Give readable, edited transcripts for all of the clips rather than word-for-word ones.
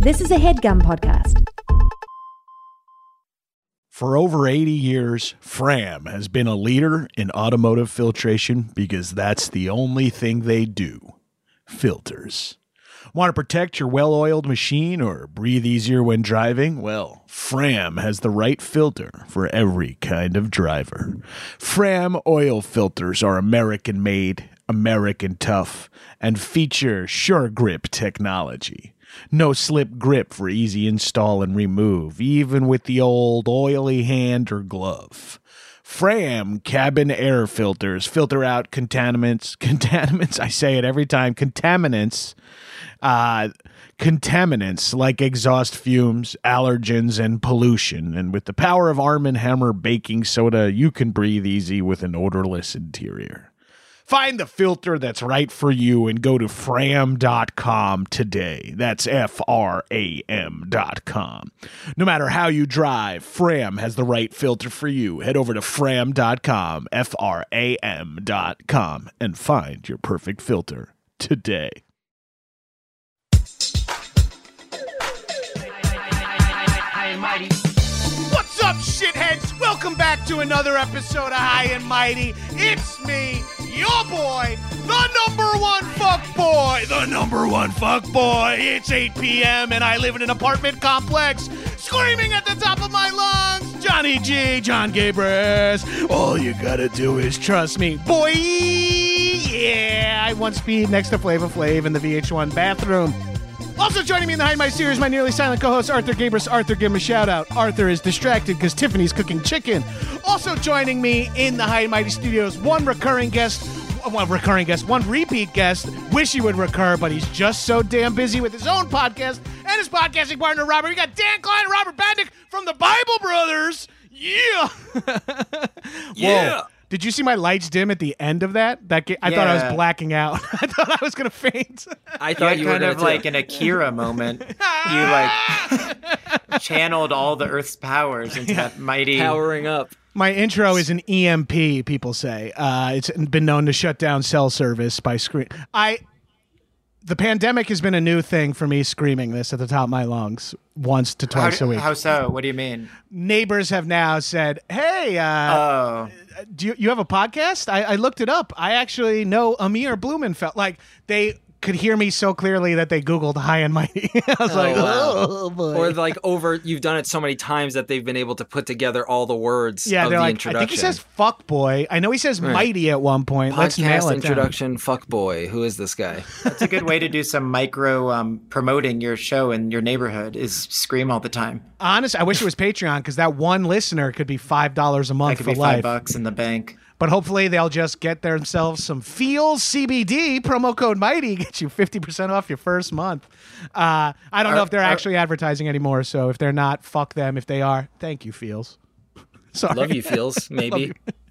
This is a HeadGum podcast. For over 80 years, Fram has been a leader in automotive filtration because that's the only thing they do. Filters. Want to protect your well-oiled machine or breathe easier when driving? Well, Fram has the right filter for every kind of driver. Fram oil filters are American-made, American tough, and feature Sure Grip technology. No slip grip for easy install and remove, even with the old oily hand or glove. Fram cabin air filters filter out contaminants, I say it every time, contaminants like exhaust fumes, allergens, and pollution. And with the power of Arm & Hammer baking soda, you can breathe easy with an odorless interior. Find the filter that's right for you and go to fram.com today. That's FRAM.com. No matter how you drive, Fram has the right filter for you. Head over to fram.com, FRAM.com, and find your perfect filter today. What's up, shitheads? Welcome back to another episode of High and Mighty. It's me, your boy, the number one fuck boy. It's 8 p.m. and I live in an apartment complex, screaming at the top of my lungs, Johnny G, John Gabris. All you gotta do is trust me, boy. Yeah, I once peed next to Flava Flav in the VH1 bathroom. Also joining me in the High and Mighty series, my nearly silent co-host, Arthur Gabris. Arthur, give him a shout-out. Arthur is distracted because Tiffany's cooking chicken. Also joining me in the High and Mighty studios, one repeat guest. Wish he would recur, but he's just so damn busy with his own podcast and his podcasting partner, Robert. We got Dan Klein and Robert Badnick from the Bible Brothers. Yeah. Yeah. Whoa. Did you see my lights dim at the end of that? I thought I was blacking out. I thought I was going to faint. I thought you were kind of like an Akira moment. You like channeled all the Earth's powers into that mighty powering up. My intro is an EMP, people say. It's been known to shut down cell service by scream. The pandemic has been a new thing for me, screaming this at the top of my lungs once to twice a week. How so? What do you mean? Neighbors have now said, hey, do you have a podcast? I looked it up. I actually know Amir Blumenfeld. Like, they could hear me so clearly that they Googled High and Mighty. I was wow. Boy. Or like you've done it so many times that they've been able to put together all the words of the introduction. I think he says fuck boy. I know he says mighty at one point. Podcast Let's nail it introduction, down. fuck boy. Who is this guy? That's a good way to do some micro promoting your show in your neighborhood is scream all the time. Honest, I wish it was Patreon because that one listener could be $5 a month that could for be life. $5 in the bank. But hopefully they'll just get themselves some Feels CBD. Promo code Mighty gets you 50% off your first month. I don't know if they're actually advertising anymore, so if they're not, fuck them. If they are, thank you, Feels. Sorry. Love you, Feels, maybe.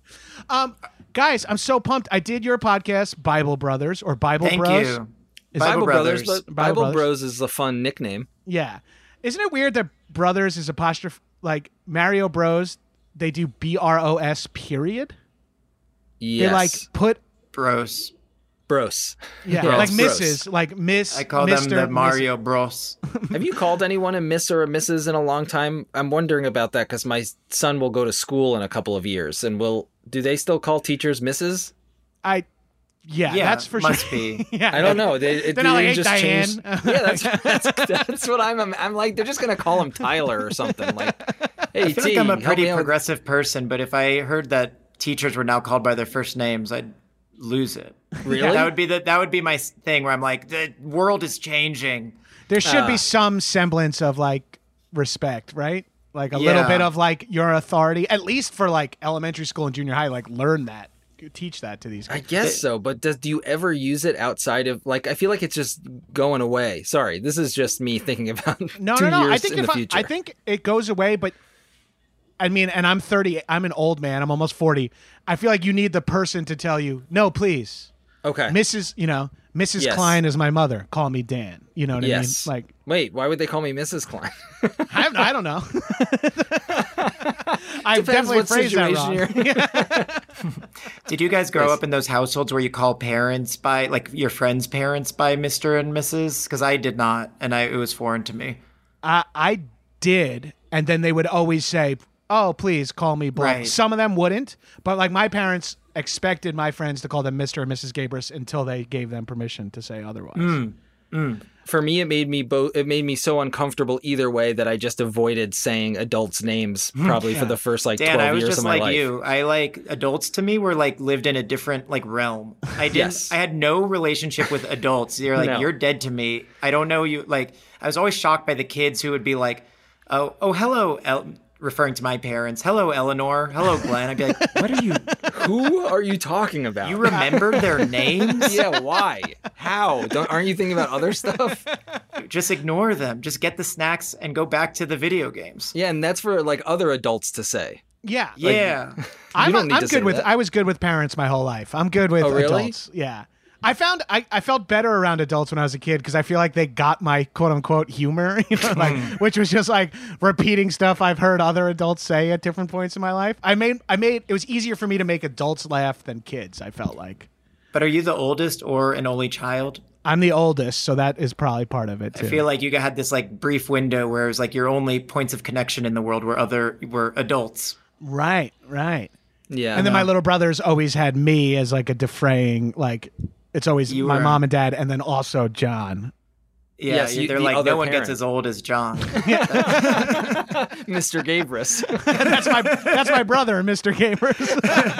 Guys, I'm so pumped. I did your podcast, Bible Brothers, or Bible Bros. Thank you. Bible Brothers, but Bible Bible Bros is a fun nickname. Yeah. Isn't it weird that Brothers is apostrophe, like Mario Bros, they do BROS period? Yes. They like put Bros. Yeah, Bros. like Mrs. Like Miss. I call Mr., them the Mario Bros. Have you called anyone a Miss or a Mrs. in a long time? I'm wondering about that because my son will go to school in a couple of years, and do they still call teachers Mrs.? Yeah, that's for must sure. be. Yeah, I don't know. They're not like, hey, just Diane. changed. Yeah, that's what I'm like. They're just gonna call him Tyler or something. Like, hey, I feel like I'm a pretty progressive person, but if I heard that teachers were now called by their first names, I'd lose it. Really? That would be my thing where I'm like, the world is changing. There should be some semblance of like respect, right? Like a little bit of like your authority, at least for like elementary school and junior high. Like learn that, teach that to these kids. I guess so, but do you ever use it outside of like? I feel like it's just going away. Sorry, this is just me thinking about no. years I think in the future. I think it goes away, but I mean, and I'm 30. I'm an old man. I'm almost 40. I feel like you need the person to tell you, no, please. Okay. Mrs. Mrs. Yes. Klein is my mother. Call me Dan. You know what Yes. I mean? Like, Wait, why would they call me Mrs. Klein? I don't know. I Depends definitely what phrased that situation wrong. Did you guys grow up in those households where you call parents by, like, your friends' parents by Mr. and Mrs.? Because I did not, and it was foreign to me. I did, and then they would always say, "Oh, please call me blah." Right. Some of them wouldn't, but like my parents expected my friends to call them Mr. and Mrs. Gabris until they gave them permission to say otherwise. For me, it made me so uncomfortable either way that I just avoided saying adults' names probably for the first like Dan, 12 I was years just of my like life. you. I like adults to me were like lived in a different like realm. I didn't. Yes. I had no relationship with adults. You're like No. you're dead to me. I don't know you. Like I was always shocked by the kids who would be like, oh hello, referring to my parents. Hello, Eleanor. Hello, Glenn. I'd be like, what are you? Who are you talking about? You remembered their names? Yeah, why? How? Aren't you thinking about other stuff? Just ignore them. Just get the snacks and go back to the video games. Yeah, and that's for like other adults to say. Yeah, Yeah. I'm don't need to good say with. that. I was good with parents my whole life. I'm good with Oh, really? adults. Yeah. I found I felt better around adults when I was a kid because I feel like they got my quote unquote humor, like which was just like repeating stuff I've heard other adults say at different points in my life. I made it was easier for me to make adults laugh than kids. I felt like But are you the oldest or an only child? I'm the oldest, so that is probably part of it too. I feel like you had this like brief window where it was like your only points of connection in the world were adults. right. Yeah. And then my little brothers always had me as like a defraying, like it's always You my were- mom and dad, and then also John. Yeah, Yes, they're the like other no one parent. gets as old as John. Mr. Gabris. That's my brother, Mr. Gamers.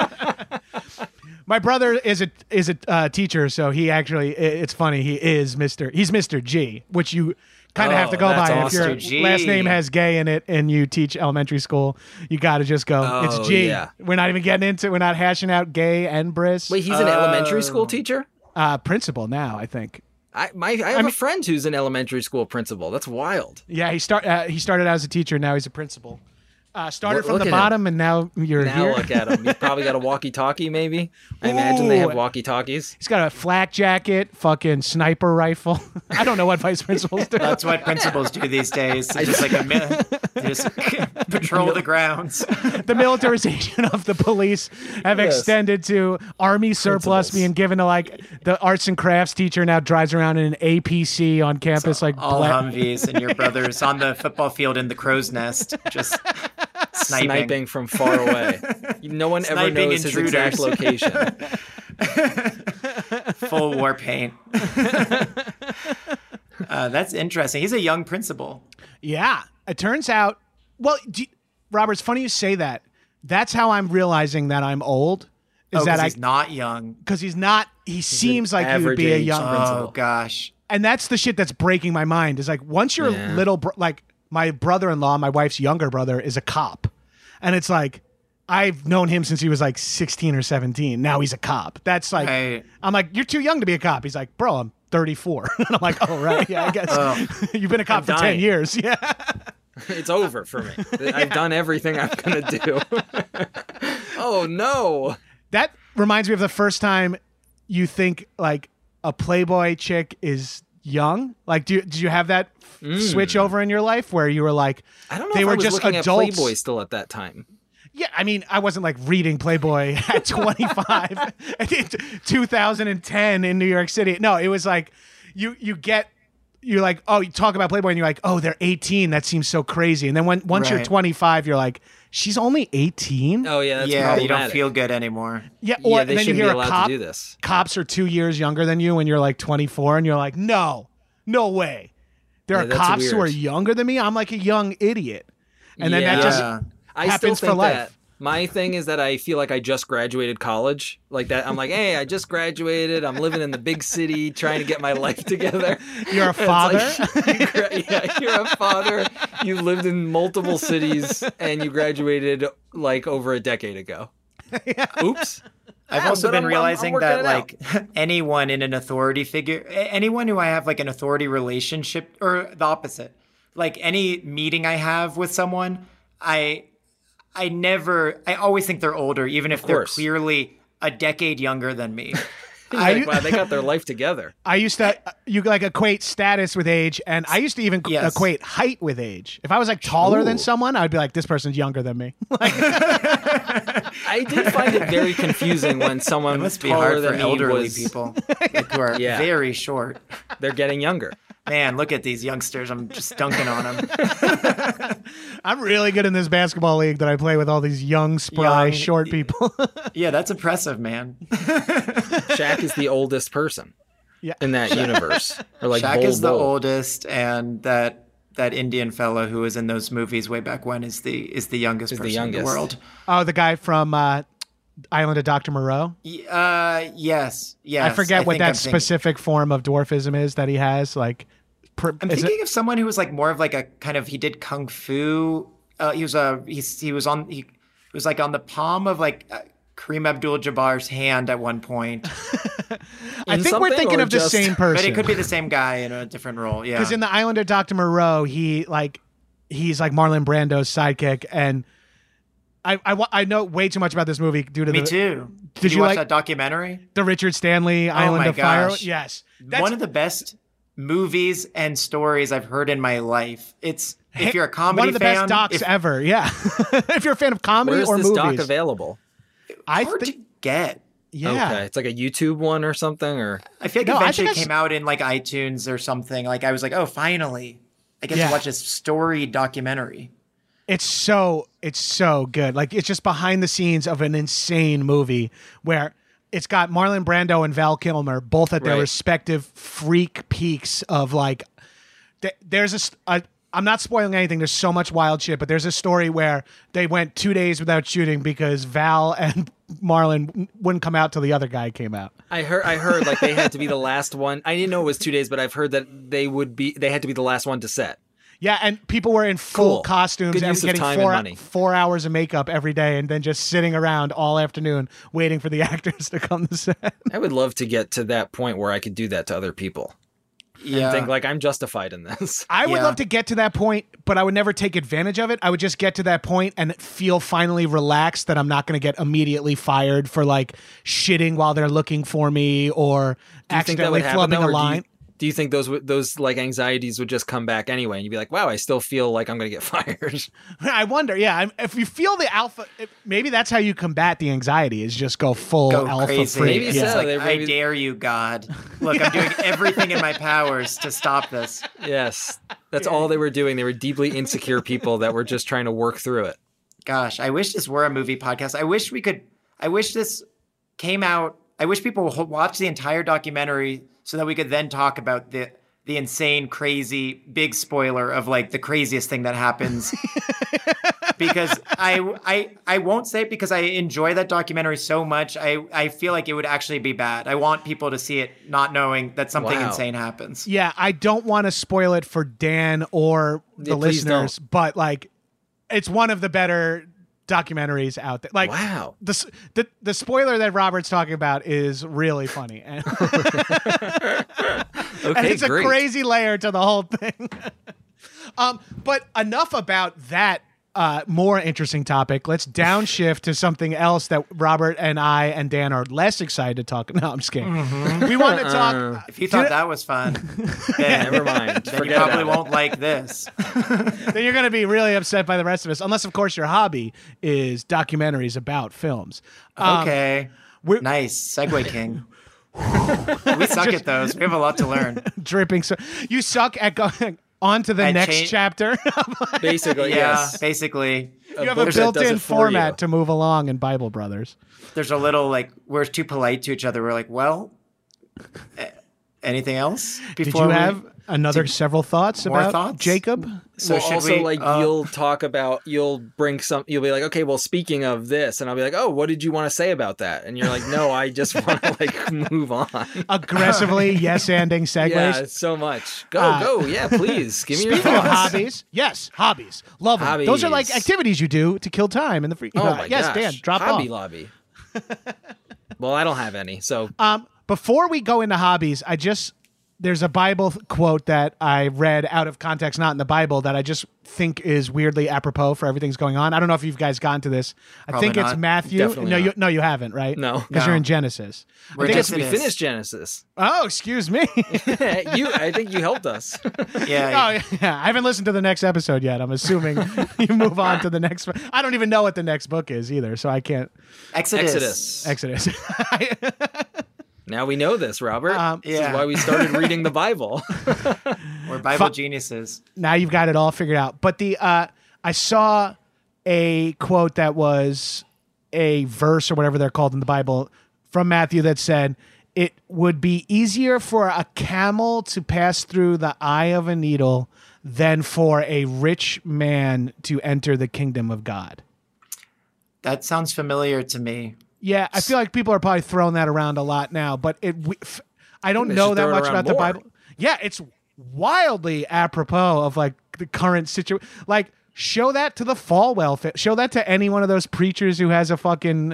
My brother is a teacher, so he actually it's funny. He's Mr. G, which you kind of have to go that's by. awesome. If your Mr. G. last name has gay in it and you teach elementary school, you got to just go. Oh, It's G. yeah. We're not even getting into. We're not hashing out gay and bris. Wait, he's an elementary school teacher? Principal now, I think. I have a friend who's an elementary school principal. That's wild. Yeah, he started out as a teacher. Now he's a principal. Started Look from the at bottom, and now you're Now here. look at him. He's probably got a walkie-talkie, maybe. I imagine they have Ooh. walkie-talkies. He's got a flak jacket, fucking sniper rifle. I don't know what vice principals do. That's what principals do these days. It's just like they just patrol the grounds. The militarization of the police have Yes. extended to army surplus Principals. being given to like the arts and crafts teacher now drives around in an APC on campus like All bla- Humvees and your brother's on the football field in the crow's nest, just sniping. From far away. No one ever Sniping knows his exact intruders. location. Full war paint. That's interesting. He's a young principal. Yeah, it turns out. Well, Robert, it's funny you say that. That's how I'm realizing that I'm old. Is Oh, that 'cause he's not young. because he's not. He seems like he would average be a age young principal. Oh gosh. and that's the shit that's breaking my mind is like once you're Yeah. little like my brother-in-law, my wife's younger brother, is a cop, and it's like I've known him since he was like 16 or 17. Now he's a cop. That's like Right. I'm like, you're too young to be a cop. He's like, bro, I'm 34. And I'm like, oh right, yeah, I guess you've been a cop for 10 dying. years. Yeah. It's over for me. I've done everything I'm going to do. Oh, no. That reminds me of the first time you think like a Playboy chick is young. Like, did you have that switch over in your life where you were like, I don't know they if were I was just looking adults? at Playboy still at that time. Yeah, I mean, I wasn't like reading Playboy at 25 in 2010 in New York City. No, it was like you're like, oh, you talk about Playboy and you're like, oh, they're 18. That seems so crazy. And then once you're Right. 25, you're like, she's only 18? Oh, yeah, that's Yeah, you don't problematic. feel good anymore. Yeah, Yeah, and they then you shouldn't hear be a allowed cop, to do this. cops are 2 years younger than you when you're like 24 and you're like, no way. There Yeah, are that's cops who are weird. younger than me. I'm like a young idiot. And then Yeah. that just Yeah. I still happens for think life. that my thing is that I feel like I just graduated college. Like that, I'm like, hey, I just graduated. I'm living in the big city, trying to get my life together. You're a It's father. yeah, you're a father. You lived in multiple cities and you graduated like over a decade ago. Oops. I've Yeah, also but been I'm realizing working that it like anyone in an authority figure, anyone who I have like an authority relationship or the opposite, like any meeting I have with someone, I always think they're older, even if they're course. clearly a decade younger than me. Like, wow, they got their life together. I used to you like equate status with age, and I used to even Yes. equate height with age. If I was like taller than Ooh. someone, I'd be like, this person's younger than me. I did find it very confusing when someone It must be taller hard for than me elderly was people like, who are Yeah. very short. they're getting younger. Man, look at these youngsters. I'm just dunking on them. I'm really good in this basketball league that I play with all these young, spry, Young- short people. Yeah, that's impressive, man. Shaq is the oldest person Yeah. in that universe. Or like Shaq Bol is the Bol. oldest, and that Indian fellow who was in those movies way back when is the youngest Is the person in the youngest. world. Oh, the guy from Island of Dr. Moreau. Yes. I forget what think that I'm thinking- specific form of dwarfism is that he has. Like, I'm thinking of someone who was like more of like a kind of he did kung fu. He was like on the palm of like Kareem Abdul-Jabbar's hand at one point, I In think we're something thinking or of the just- same person. but it could be the same guy in a different role. Yeah, Because in the Island of Dr. Moreau, he's like Marlon Brando's sidekick, and I know way too much about this movie due to me the too. Did you watch like that documentary? the Richard Stanley Island my of Fire? gosh. Yes, One of the best movies and stories I've heard in my life. It's if you're a comedy one of the fan, best docs if, ever. Yeah, if you're a fan of comedy Where's or this doc movies, available? I hard think to get. yeah. Okay, it's like a YouTube one or something, or I feel like No, I eventually think it came out in like iTunes or something. Like I was like, oh, finally, I get Yeah. to watch this story documentary. It's so good. Like it's just behind the scenes of an insane movie where it's got Marlon Brando and Val Kilmer both at their Right. respective freak peaks of like. There's I'm not spoiling anything. There's so much wild shit, but there's a story where they went 2 days without shooting because Val and Marlon wouldn't come out till the other guy came out. I heard like they had to be the last one. I didn't know it was 2 days, but I've heard that they had to be the last one to set. Yeah, and people were in full Cool. costumes Good and use of getting time and money. 4 hours of makeup every day and then just sitting around all afternoon waiting for the actors to come to set. I would love to get to that point where I could do that to other people Yeah, and think like I'm justified in this. I would Yeah. love to get to that point, but I would never take advantage of it. I would just get to that point and feel finally relaxed that I'm not going to get immediately fired for like shitting while they're looking for me or Do you think that accidentally would happen, flubbing though, a or line. do you think those like anxieties would just come back anyway, and you'd be like, "Wow, I still feel like I'm going to get fired." I wonder, yeah. If you feel the alpha, maybe that's how you combat the anxiety is just go full go alpha crazy. freak. Maybe It's so. like, They I maybe- dare you, God. Look, I'm doing everything in my powers to stop this. Yes, that's all they were doing. They were deeply insecure people that were just trying to work through it. Gosh, I wish this were a movie podcast. I wish this came out. I wish people would watch the entire documentary so that we could then talk about the insane, crazy, big spoiler of like the craziest thing that happens. Because I won't say it because I enjoy that documentary so much. I feel like it would actually be bad. I want people to see it not knowing that something Wow. insane happens. Yeah, I don't want to spoil it for Dan or the Yeah, please listeners, but like, it's one of the better documentaries out there. Like, Wow. the spoiler that Robert's talking about is really funny, and, and Okay, it's great. a crazy layer to the whole thing. But enough about that. More interesting topic. Let's downshift to something else that Robert and I and Dan are less excited to talk. No, I'm just kidding. We want to talk. If you thought that was fun, then, Never mind. then you Forget probably about it. won't like this. Then you're going to be really upset by the rest of us, unless, of course, your hobby is documentaries about films. Okay. we're- Nice. Segway King. We suck at those. We have a lot to learn. Dripping. So you suck at going on to the At next change- chapter. Basically, Yeah, yes. basically. You have a book that does built-in it for format you. to move along in Bible Brothers. There's a little like we're too polite to each other. We're like, well, anything else? Did Before you we- have another several thoughts more about thoughts? Jacob? So Well, should also, we? like, you'll talk about, you'll be like, okay, well, speaking of this, and I'll be like, oh, what did you want to say about that? And you're like, no, I just want to like move on. Aggressively yes-anding segues. Yeah, so much. Go, yeah, please give me your Speaking of thoughts. hobbies, yes, hobbies. Love them. Those are like Hobbies. activities you do to kill time in the free. Oh my yes, gosh. Dan, drop Hobby off. Lobby. Well, I don't have any, so Before we go into hobbies, there's a Bible quote that I read out of context, not in the Bible, that I just think is weirdly apropos for everything's going on. I don't know if you've guys gotten to this. I think it's not. Matthew. Definitely not. You haven't, right? No. Because you're in Genesis. We're I think it's, We Exodus. finished Genesis. oh, excuse me. I think you helped us. Yeah. Oh, yeah. I haven't listened to the next episode yet. I'm assuming you move on to the next. I don't even know what the next book is either, so I can't. Exodus. Exodus. Now we know this, Robert. This Yeah. is why we started reading the Bible. We're Bible geniuses. Now you've got it all figured out. But I saw a quote that was a verse or whatever they're called in the Bible from Matthew that said, it would be easier for a camel to pass through the eye of a needle than for a rich man to enter the kingdom of God. That sounds familiar to me. Yeah, I feel like people are probably throwing that around a lot now, but I don't They know should that throw it much around about the more. Bible. Yeah, it's wildly apropos of like the current situation. Like, show that to the Falwell. Show that to any one of those preachers who has a fucking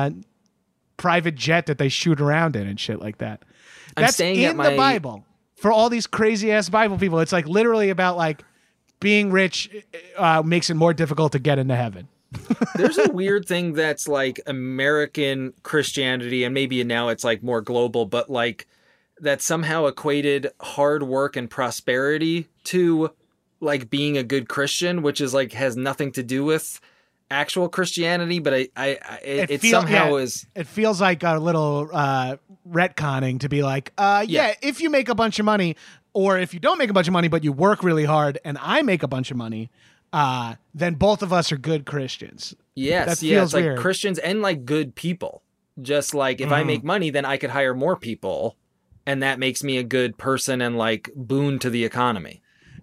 private jet that they shoot around in and shit like that. That's staying in at the Bible. For all these crazy ass Bible people, it's like literally about like being rich makes it more difficult to get into heaven. There's a weird thing that's like American Christianity, and maybe now it's like more global, but like that somehow equated hard work and prosperity to like being a good Christian, which is like has nothing to do with actual Christianity, but it somehow is. It feels like a little retconning to be like, yeah, if you make a bunch of money, or if you don't make a bunch of money but you work really hard, and I make a bunch of money, then both of us are good Christians. Yes, That yeah, feels it's like weird. Christians and like good people. Just like if I make money, then I could hire more people, and that makes me a good person and like boon to the economy.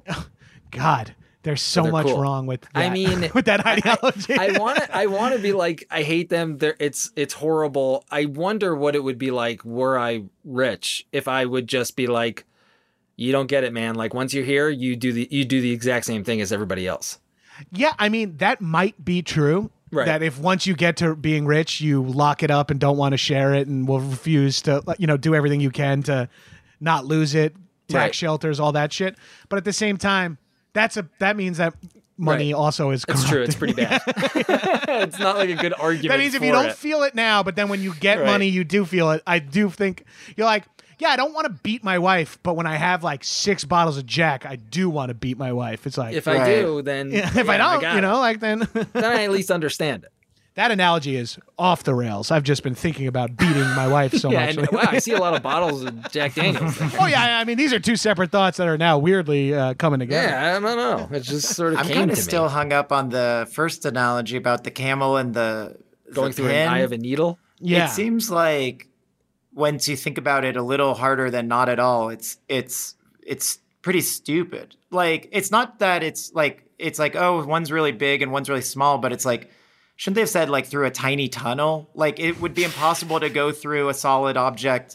God, there's so they're much cool. wrong with that, I mean, with that ideology. I want to be like, I hate them. It's horrible. I wonder what it would be like were I rich, if I would just be like, you don't get it, man. Like once you're here, you do the exact same thing as everybody else. Yeah, I mean, that might be true. Right. That if once you get to being rich, you lock it up and don't want to share it and will refuse to, do everything you can to not lose it, tax Right. shelters, all that shit. But at the same time, that means that money Right. also is It's corrupted. true. It's pretty bad. It's not like a good argument. That means if you for don't it. feel it now, but then when you get Right. money, you do feel it. I do think you're like, yeah, I don't want to beat my wife, but when I have like 6 bottles of Jack, I do want to beat my wife. It's like, If I Right. do, then if I don't, got it. like then then I at least understand it. that analogy is off the rails. I've just been thinking about beating my wife so Yeah, much. and, wow, I see a lot of bottles of Jack Daniels there. Oh yeah, I mean these are two separate thoughts that are now weirdly coming together. Yeah, I don't know. It just sort of I'm came kind to of me. still hung up on the first analogy about the camel and the Going through pin. an eye of a needle. Yeah. It seems like once you think about it a little harder than not at all, it's pretty stupid. Like it's not that it's like oh, one's really big and one's really small, but it's like shouldn't they have said like through a tiny tunnel? Like it would be impossible to go through a solid object.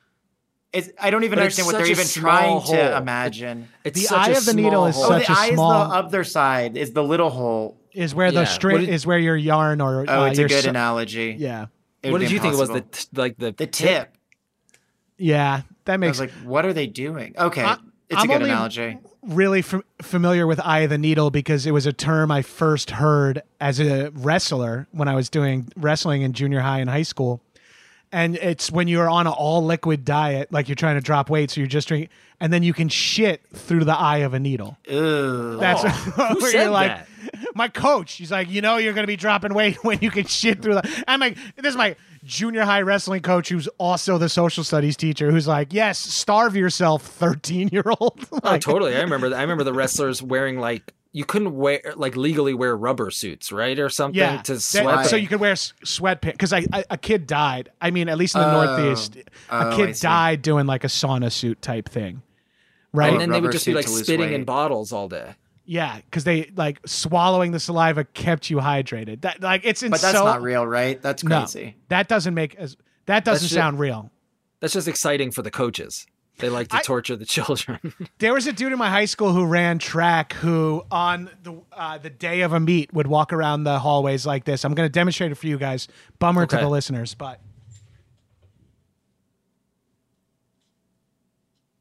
I don't even But it's understand what they're such a even small trying hole. to imagine. It's The such eye a of the needle small is hole. Oh, such the a eye small- is the other side, is the little hole. Is where the Yeah. string What is where your yarn or Oh, it's a your good so- analogy. Yeah. It would What be did you think it was impossible. the The tip? Yeah, that I makes was like, what are they doing? Okay, it's I'm a good only analogy. really familiar with eye of the needle because it was a term I first heard as a wrestler when I was doing wrestling in junior high and high school. And it's when you're on an all liquid diet, like you're trying to drop weight, so you're just drinking, and then you can shit through the eye of a needle. Ugh. That's where Who you're said like, that? my coach, he's like, you're going to be dropping weight when you can shit through the. I'm like, this is my junior high wrestling coach who's also the social studies teacher who's like, yes, starve yourself, 13-year-old. Oh, totally. I remember the wrestlers wearing like you couldn't legally wear rubber suits, right, or something Yeah, to that- sweat. so you could wear sweatpants because a kid died. I mean, at least in the Northeast, a I kid see. died doing like a sauna suit type thing, right? and then they Rubber would just be suit like to lose spitting in weight. bottles all day. Yeah, because they like swallowing the saliva kept you hydrated. That like it's But that's not real, right? That's No, crazy. that doesn't that doesn't That's sound real. That's just exciting for the coaches. They like to torture the children. There was a dude in my high school who ran track who on the day of a meet would walk around the hallways like this. I'm going to demonstrate it for you guys. Bummer to Okay. the listeners, but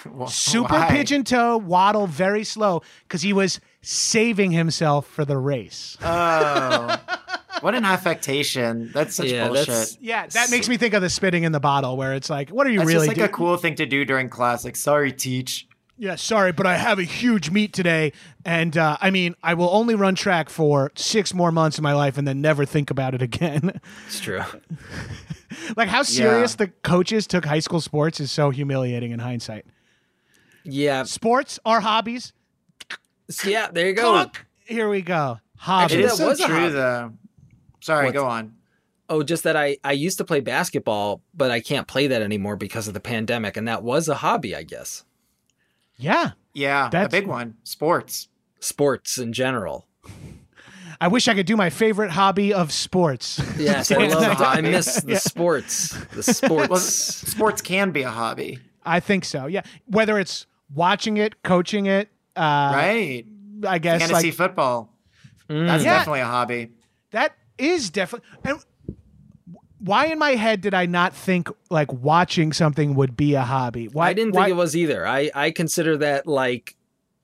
super Why? pigeon toe, waddle very slow because he was saving himself for the race. Oh, what an affectation! That's such bullshit. that's- Yeah, that makes me think of the spitting in the bottle where it's like, what are you That's really just like doing? a cool thing to do during class. Like, sorry, teach. Yeah, sorry, but I have a huge meet today. And I mean, I will only run track for 6 more months of my life and then never think about it again. It's true. Like how serious Yeah. the coaches took high school sports is so humiliating in hindsight. Yeah. Sports are hobbies. Yeah, there you go. Look, here we go. Hobbies. It Actually, is that so was a true, hobby. though. Sorry, What's- go on. Oh, just that I used to play basketball, but I can't play that anymore because of the pandemic. And that was a hobby, I guess. Yeah. Yeah, That's- a big one. Sports. Sports in general. I wish I could do my favorite hobby of sports. Yes, I Sports is a love. I hobby. miss the sports. The sports. Well, sports can be a hobby, I think so. Yeah. Whether it's watching it, coaching it, right? I guess Fantasy like football. That's Yeah. definitely a hobby. that is definitely. And why in my head did I not think like watching something would be a hobby? Why I didn't why- think it was either. I consider that like.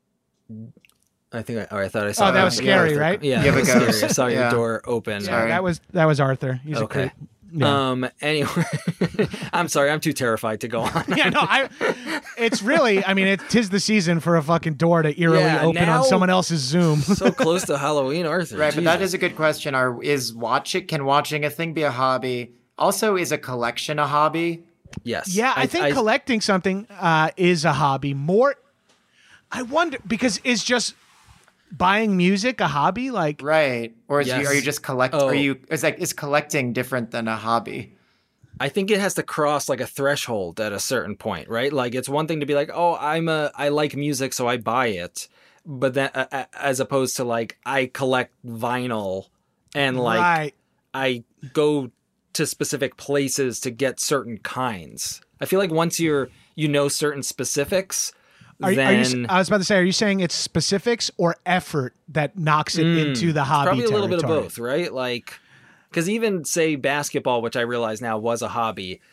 I thought I saw. Oh, that was scary, Arthur. right? Yeah, You have it a was scary. I ghost. saw your Yeah. door open. Yeah, Sorry. that was Arthur. He's a Okay. creep. Yeah. Anyway, I'm sorry. I'm too terrified to go on. Yeah, no, it's really, I mean, 'tis the season for a fucking door to eerily Yeah, open now- on someone else's Zoom. So close to Halloween, Arthur. Right, but that Jesus. is a good question. Can watching a thing be a hobby? Also, is a collection a hobby? Yes. Yeah, I think collecting something is a hobby. More, I wonder, because is just buying music a hobby? Like, Right. Or Yes. are you just Oh. is collecting different than a hobby? I think it has to cross like a threshold at a certain point, right? Like it's one thing to be like, "Oh, I like music, so I buy it," but then as opposed to like I collect vinyl and like right. I go to specific places to get certain kinds. I feel like once you know certain specifics, Are then you, I was about to say, are you saying it's specifics or effort that knocks it into the hobby probably a little bit of territory? both, right? Like, because even say basketball, which I realize now was a hobby,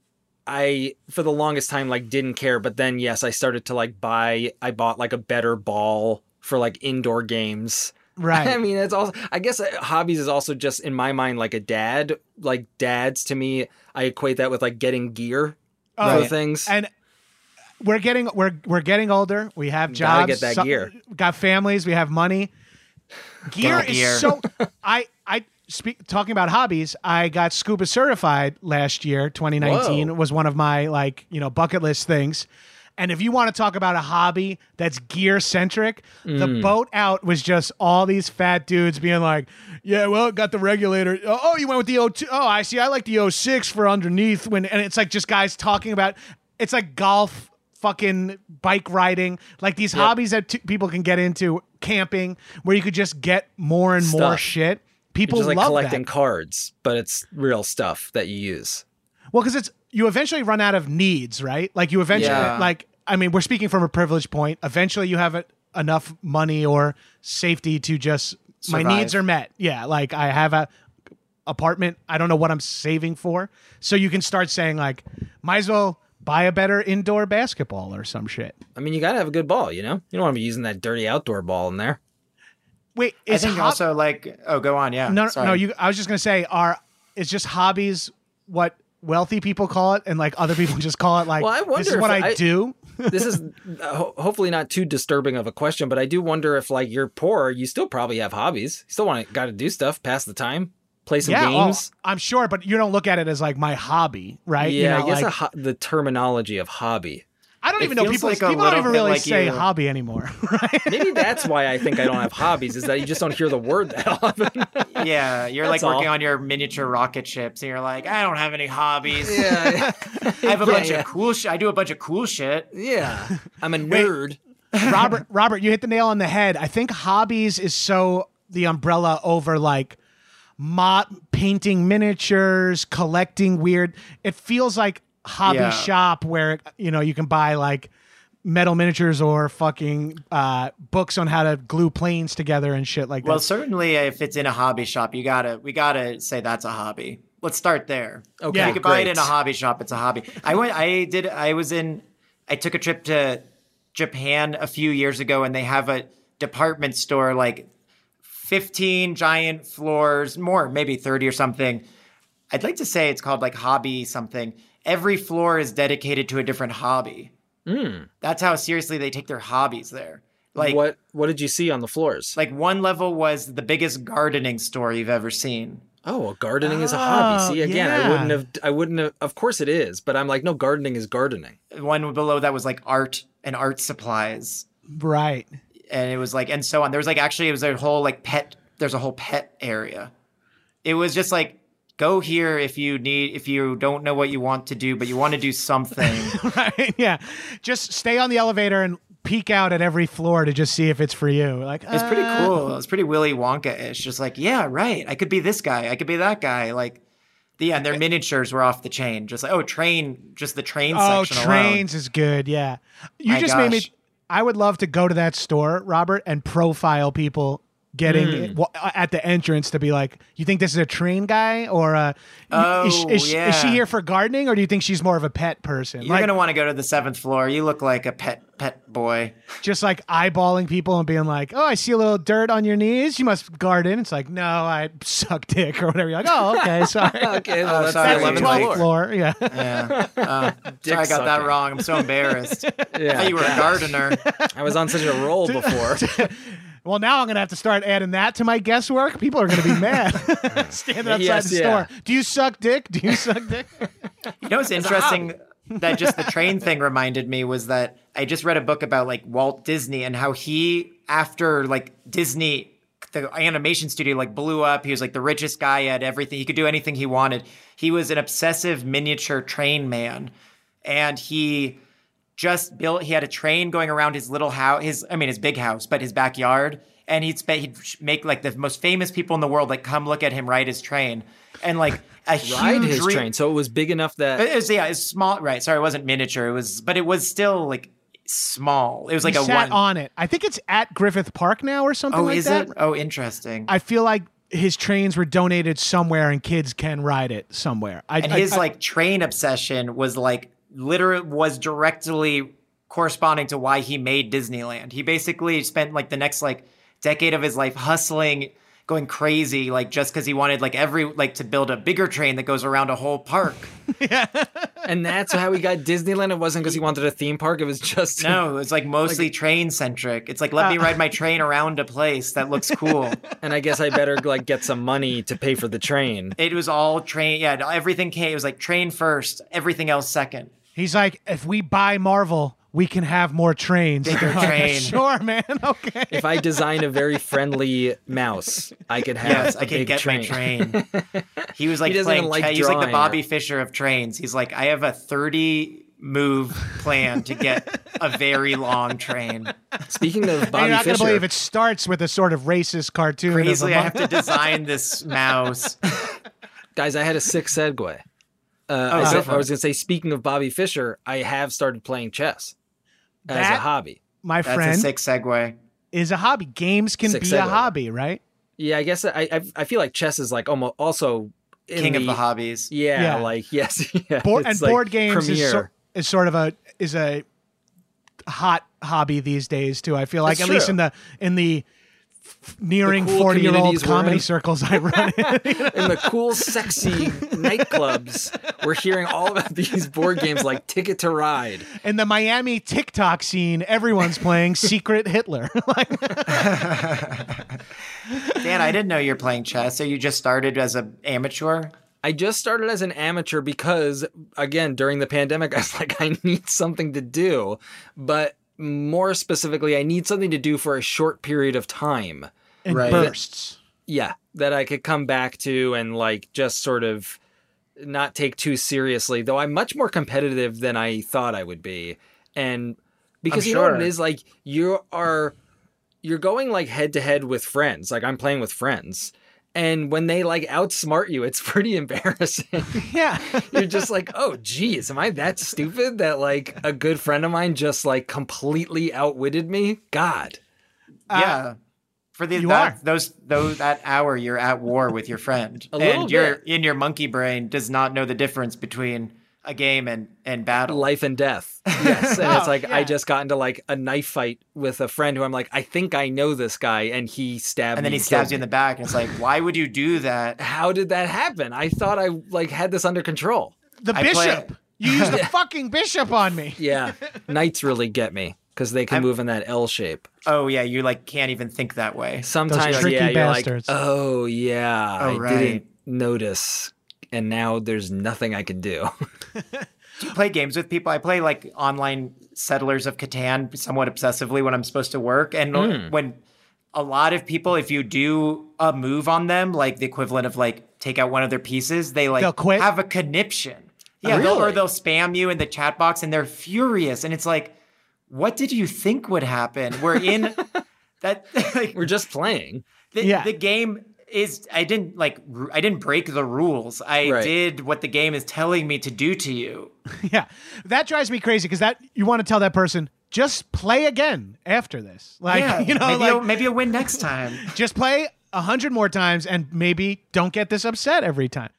I for the longest time like didn't care, but then yes, I started to like I bought like a better ball for like indoor games. Right. I mean, it's also I guess hobbies is also just in my mind like a dad. Like dads to me, I equate that with like getting gear Oh, for things. And we're getting older. We have Gotta jobs. get that gear. Got families. We have money. Gear Get gear. is so. Talking about hobbies. I got scuba certified last year. 2019 Whoa. was one of my bucket list things. And if you want to talk about a hobby that's gear centric, the boat out was just all these fat dudes being like, "Yeah, well, got the regulator. Oh, you went with the O2. Oh, I see. I like the 06 for underneath." And it's like just guys talking about. It's like golf, fucking bike riding, like these hobbies that people can get into, camping, where you could just get more and more Stuff. shit. It's People just like love collecting that. cards, but it's real stuff that you use. Well, because you eventually run out of needs, right? Like you eventually, Yeah. we're speaking from a privileged point. Eventually, you have enough money or safety to just my Survive. needs are met. Yeah, like I have a apartment. I don't know what I'm saving for, so you can start saying like, might as well buy a better indoor basketball or some shit. I mean, you gotta have a good ball, you know? You don't want to be using that dirty outdoor ball in there. Wait, I think also like go on, yeah. no, Sorry. no. I was just gonna say, is just hobbies what wealthy people call it, and like other people just call it like Well, I wonder this is if what I do. This is hopefully not too disturbing of a question, but I do wonder if like you're poor, you still probably have hobbies. You still got to do stuff, pass the time, play some games. I'm sure, but you don't look at it as like my hobby, right? Yeah, You know, I guess like, the terminology of hobby. I don't it even know feels people. like a People don't little even bit really like say you- hobby anymore, right? Maybe that's why I think I don't have hobbies, is that you just don't hear the word that often. Yeah, you're That's like working all. on your miniature rocket ships, and you're like, I don't have any hobbies. yeah. I have a bunch yeah. of cool shit. I do a bunch of cool shit. Yeah. I'm a nerd. Robert, you hit the nail on the head. I think hobbies is so the umbrella over like painting miniatures, collecting weird. It feels like hobby Yeah. shop where you can buy like metal miniatures or fucking books on how to glue planes together and shit like Well, that. certainly if it's in a hobby shop, we gotta say that's a hobby. Let's start there. Okay, If you could buy it great. in a hobby shop, it's a hobby. I was in I took a trip to Japan a few years ago, and they have a department store, like 15 giant floors, more, maybe 30 or something. I'd like to say it's called like hobby something. Every floor is dedicated to a different hobby. That's how seriously they take their hobbies there. Like what did you see on the floors? Like one level was the biggest gardening store you've ever seen. Oh, well, gardening is a hobby. See, again, yeah. I wouldn't have, of course it is, but I'm like, no, gardening is gardening. One below that was like art and art supplies. Right. And it was like, and so on. There was like, actually, it was a whole like there's a whole pet area. It was just like, go here if you don't know what you want to do, but you want to do something. Right. Yeah. Just stay on the elevator and peek out at every floor to just see if it's for you. Like, It's pretty cool. It's pretty Willy Wonka-ish. Just like, yeah, right. I could be this guy. I could be that guy. Like, and their miniatures were off the chain. Just like, just the train section trains alone. is good. Yeah. You My just made me. gosh. I would love to go to that store, Robert, and profile people getting at the entrance to be like, you think this is a train guy or is she here for gardening, or do you think she's more of a pet person? You're going to want to go to the 7th floor. You look like a pet boy. Just like eyeballing people and being like, oh, I see a little dirt on your knees. You must garden. It's like, no, I suck dick or whatever. You're like, oh, okay, sorry. Okay, well, that's sorry, the 11th 12th floor. floor. Yeah. Yeah. Sorry, I got that sucking. wrong. I'm so embarrassed. I Yeah, thought you were a gardener. I was on such a roll before. Well, now I'm going to have to start adding that to my guesswork. People are going to be mad. Standing outside the store. Do you suck dick? Do you suck dick? You know what's interesting that just the train thing reminded me was that I just read a book about like Walt Disney and how he, after like Disney, the animation studio like blew up, he was like the richest guy at everything. He could do anything he wanted. He was an obsessive miniature train man. And he had a train going around his little house, his big house, but his backyard. And he'd make like the most famous people in the world like come look at him ride his train, and like ride his train. So it was big enough that it's small. Right? Sorry, it wasn't miniature. But it was still like small. It was like he a sat one on it. I think it's at Griffith Park now or something like that. Is it? Oh, interesting. I feel like his trains were donated somewhere and kids can ride it somewhere. His train obsession was like literally was directly corresponding to why he made Disneyland. He basically spent like the next like decade of his life hustling, going crazy, like just because he wanted to build a bigger train that goes around a whole park. And that's how he got Disneyland. It wasn't because he wanted a theme park. It was just no. It was like mostly train centric. It's like let me ride my train around a place that looks cool. And I guess I better like get some money to pay for the train. It was all train. Yeah, everything came. It was like train first, everything else second. He's like, if we buy Marvel, we can have more trains. Bigger train. Sure, man. Okay. If I design a very friendly mouse, I could have Yes, a I can big get train. my train. He was like He doesn't playing. even like He's like the drawing Bobby Fischer of trains. He's like, I have a 30 move plan to get a very long train. Speaking of And Bobby you're not going to Fischer, believe it starts with a sort of racist cartoon. Crazily, I of have to design this mouse. guys, I had a sick segue. go I for was it. going to say, speaking of Bobby Fischer, I have started playing chess as a That- hobby. my That's friend, a sick segue. is a hobby. Games can Sick be segue. a hobby, right? Yeah, I guess I feel like chess is like almost also in King of the hobbies. Yeah, Yeah. like yes, yeah. Board, it's and like board games premier. is sort of a hot hobby these days too. I feel like That's at least true. in the nearing cool 40-year-old communities we're comedy in. circles I run in. In the cool, sexy nightclubs, we're hearing all about these board games like Ticket to Ride. In the Miami TikTok scene, everyone's playing Secret Hitler. Like, Dan, I didn't know you're playing chess. So you just started as an amateur? I just started as an amateur because, again, during the pandemic, I was like, I need something to do. But more specifically, I need something to do for a short period of time. in Right. bursts. Yeah, that I could come back to and like just sort of not take too seriously, though I'm much more competitive than I thought I would be. And because I'm you know what sure. it is, like you're going like head to head with friends. Like I'm playing with friends. And when they like outsmart you, it's pretty embarrassing. Yeah. You're just like, oh geez, am I that stupid that like a good friend of mine just like completely outwitted me? God. Yeah. For that hour, you're at war with your friend, A little and you're in your monkey brain does not know the difference between a game and battle. Life and death. Yes. And it's like, yeah. I just got into like a knife fight with a friend who I'm like, I think I know this guy, and he stabbed me. And then he and stabs killed you in me. the back, and it's like, why would you do that? How did that happen? I thought I like had this under control. The I play- bishop. You used the fucking bishop on me. Yeah. Knights really get me because they can move in that L shape. Oh yeah, you like can't even think that way. Sometimes, tricky yeah, you're bastards. like, oh yeah, Oh, I right. didn't notice, and now there's nothing I can do. Do you play games with people? I play like online Settlers of Catan somewhat obsessively when I'm supposed to work. And when a lot of people, if you do a move on them, like the equivalent of like take out one of their pieces, they like They'll quit? have a conniption. Yeah, Really? they'll spam you in the chat box and they're furious. And it's like, what did you think would happen? We're in that. Like, We're just playing. the game is. I didn't break the rules. I Right. did what the game is telling me to do to you. Yeah, that drives me crazy because that you want to tell that person just play again after this. Like Yeah, you know, maybe you'll win next time. just play 100 more times and maybe don't get this upset every time.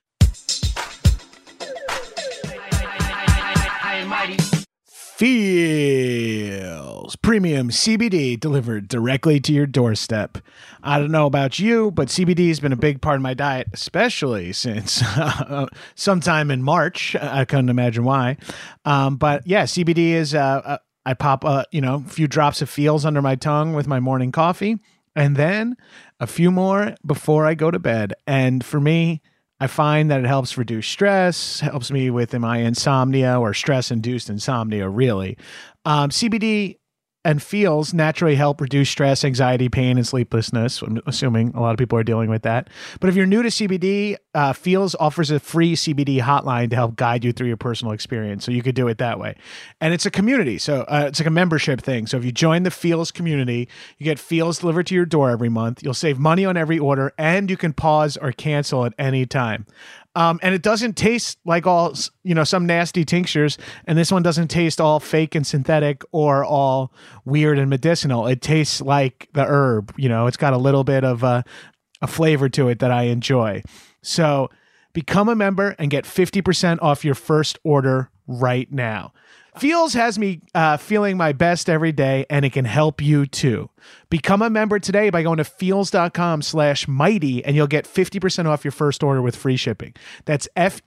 Feels premium CBD delivered directly to your doorstep. I don't know about you, but CBD has been a big part of my diet, especially since sometime in March. I couldn't imagine why. But yeah, CBD is, I pop, a few drops of Feels under my tongue with my morning coffee, and then a few more before I go to bed. And for me, I find that it helps reduce stress, helps me with my insomnia or stress-induced insomnia, really. CBD and Feels naturally help reduce stress, anxiety, pain, and sleeplessness. I'm assuming a lot of people are dealing with that. But if you're new to CBD, Feels offers a free CBD hotline to help guide you through your personal experience. So you could do it that way. And it's a community. So it's like a membership thing. So if you join the Feels community, you get Feels delivered to your door every month. You'll save money on every order, and you can pause or cancel at any time. And it doesn't taste like all, some nasty tinctures. And this one doesn't taste all fake and synthetic or all weird and medicinal. It tastes like the herb. It's got a little bit of a flavor to it that I enjoy. So become a member and get 50% off your first order right now. Feels has me feeling my best every day, and it can help you too. Become a member today by going to feels.com/mighty, and you'll get 50% off your first order with free shipping. That's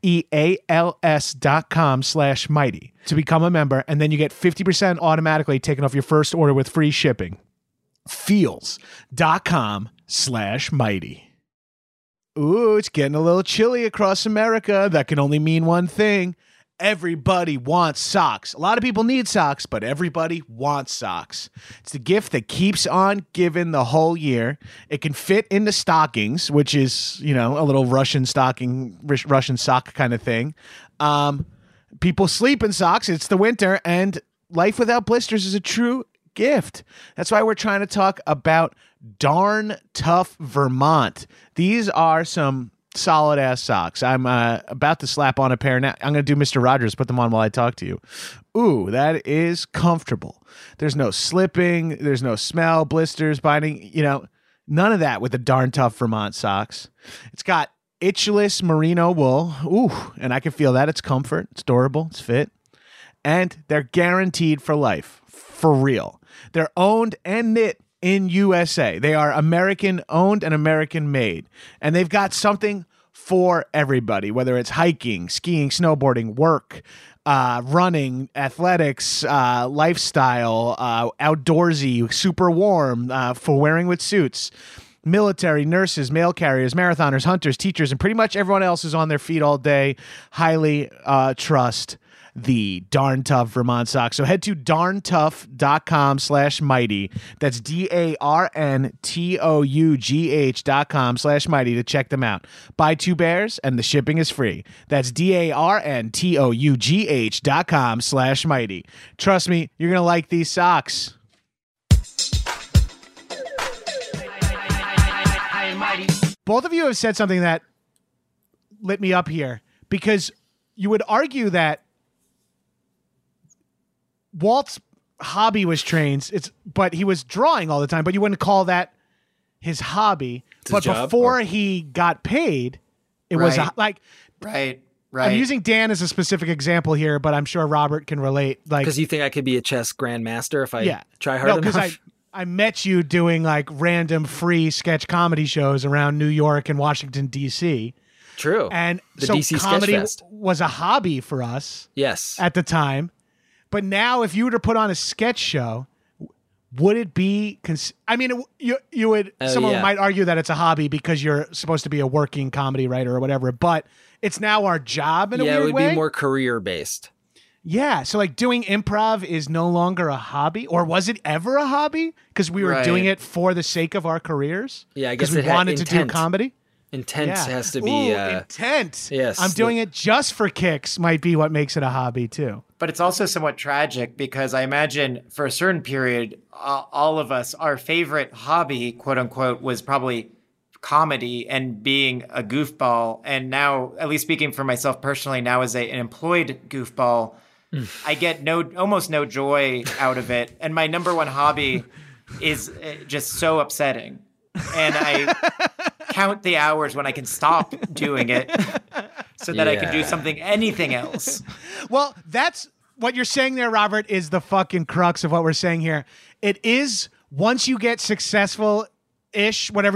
FEALS.com/mighty to become a member, and then you get 50% automatically taken off your first order with free shipping. Feels.com/mighty. Ooh, it's getting a little chilly across America. That can only mean one thing. Everybody wants socks. A lot of people need socks, but everybody wants socks. It's the gift that keeps on giving the whole year. It can fit into stockings, which is, a little Russian sock kind of thing. People sleep in socks. It's the winter, and life without blisters is a true gift. That's why we're trying to talk about Darn Tough Vermont. These are some solid ass socks. I'm about to slap on a pair now. I'm going to do Mr. Rogers, put them on while I talk to you. Ooh, that is comfortable. There's no slipping. There's no smell, blisters, binding, none of that with the Darn Tough Vermont socks. It's got itchless merino wool. Ooh, and I can feel that. It's comfort. It's durable. It's fit. And they're guaranteed for life. For real. They're owned and knit in USA. They are American owned and American made. And they've got something for everybody, whether it's hiking, skiing, snowboarding, work, running, athletics, lifestyle, outdoorsy, super warm, for wearing with suits. Military, nurses, mail carriers, marathoners, hunters, teachers, and pretty much everyone else is on their feet all day. Highly trust the Darn Tough Vermont socks. So head to darntough.com/mighty. That's DARNTOUGH.com/mighty to check them out. Buy 2 bears and the shipping is free. That's DARNTOUGH.com/mighty. Trust me, you're going to like these socks. Both of you have said something that lit me up here, because you would argue that Walt's hobby was trains, but he was drawing all the time, but you wouldn't call that his hobby. It's his job, before he got paid, it was Right. like Right. Right. I'm using Dan as a specific example here, but I'm sure Robert can relate. Like, Because you think I could be a chess grandmaster if I try hard no, enough? because I met you doing like random free sketch comedy shows around New York and Washington, D.C. True. And The so DC comedy Sketchfest. was a hobby for us Yes. at the time. But now if you were to put on a sketch show, would it be I mean, you would someone yeah. might argue that it's a hobby because you're supposed to be a working comedy writer or whatever, but it's now our job in a Yeah, it weird would way. be more career based. Yeah, so like doing improv is no longer a hobby, or was it ever a hobby? Because we were Right. doing it for the sake of our careers. Yeah, I guess because we it had wanted to do intent. comedy. Intent Yeah. has to be. Ooh, intent. yes, I'm doing it just for kicks. Might be what makes it a hobby too. But it's also somewhat tragic because I imagine for a certain period, all of us, our favorite hobby, quote unquote, was probably comedy and being a goofball. And now, at least speaking for myself personally, now as an employed goofball, I get almost no joy out of it. And my number one hobby is just so upsetting. And I count the hours when I can stop doing it so that I can do Yeah. anything else. Well, that's what you're saying there, Robert, is the fucking crux of what we're saying here. It is once you get successful ish, whatever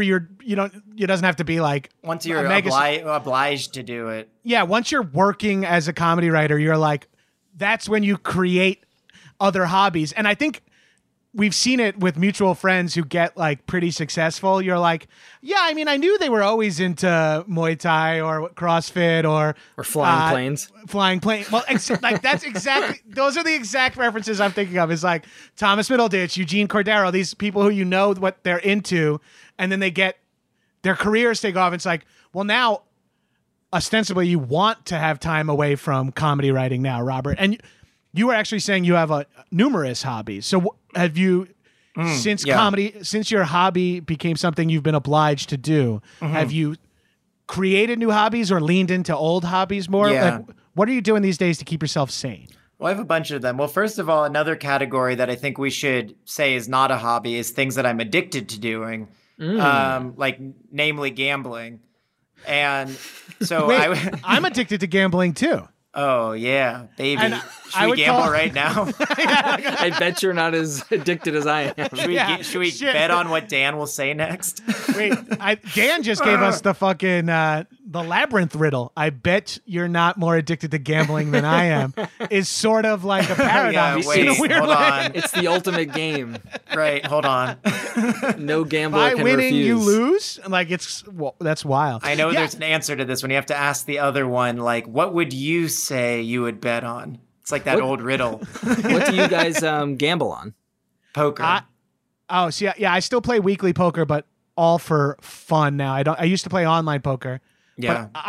it doesn't have to be like Once you're a mega- obliged to do it. yeah, once you're working as a comedy writer, you're like, that's when you create other hobbies. And I think we've seen it with mutual friends who get like pretty successful. You're like, yeah, I mean, I knew they were always into Muay Thai or CrossFit or flying planes. Flying plane. Well, like that's exactly, those are the exact references I'm thinking of. Is like Thomas Middleditch, Eugene Cordero, these people who you know what they're into, and then they get their careers take off. It's like, well, now ostensibly you want to have time away from comedy writing now, Robert. And you were actually saying you have numerous hobbies. So have you, since your hobby became something you've been obliged to do, have you created new hobbies or leaned into old hobbies more? Yeah. Like, what are you doing these days to keep yourself sane? Well, I have a bunch of them. Well, first of all, another category that I think we should say is not a hobby is things that I'm addicted to doing, like namely gambling. And so Wait, I'm addicted to gambling too. oh yeah, baby. And Should I we would gamble call- right now? I bet you're not as addicted as I am. Should we shit. bet on what Dan will say next? Wait, Dan just gave us the fucking the labyrinth riddle. I bet you're not more addicted to gambling than I am. Is sort of like a paradox wait, in a weird hold way. on. It's the ultimate game. Right, hold on. No gambler By can winning, refuse. you lose. Like that's wild. I know Yeah. there's an answer to this when you have to ask the other one, like, what would you say you would bet on? It's like that old riddle. What do you guys gamble on? Poker. Oh, see, yeah, I still play weekly poker, but all for fun now. I used to play online poker. Yeah. But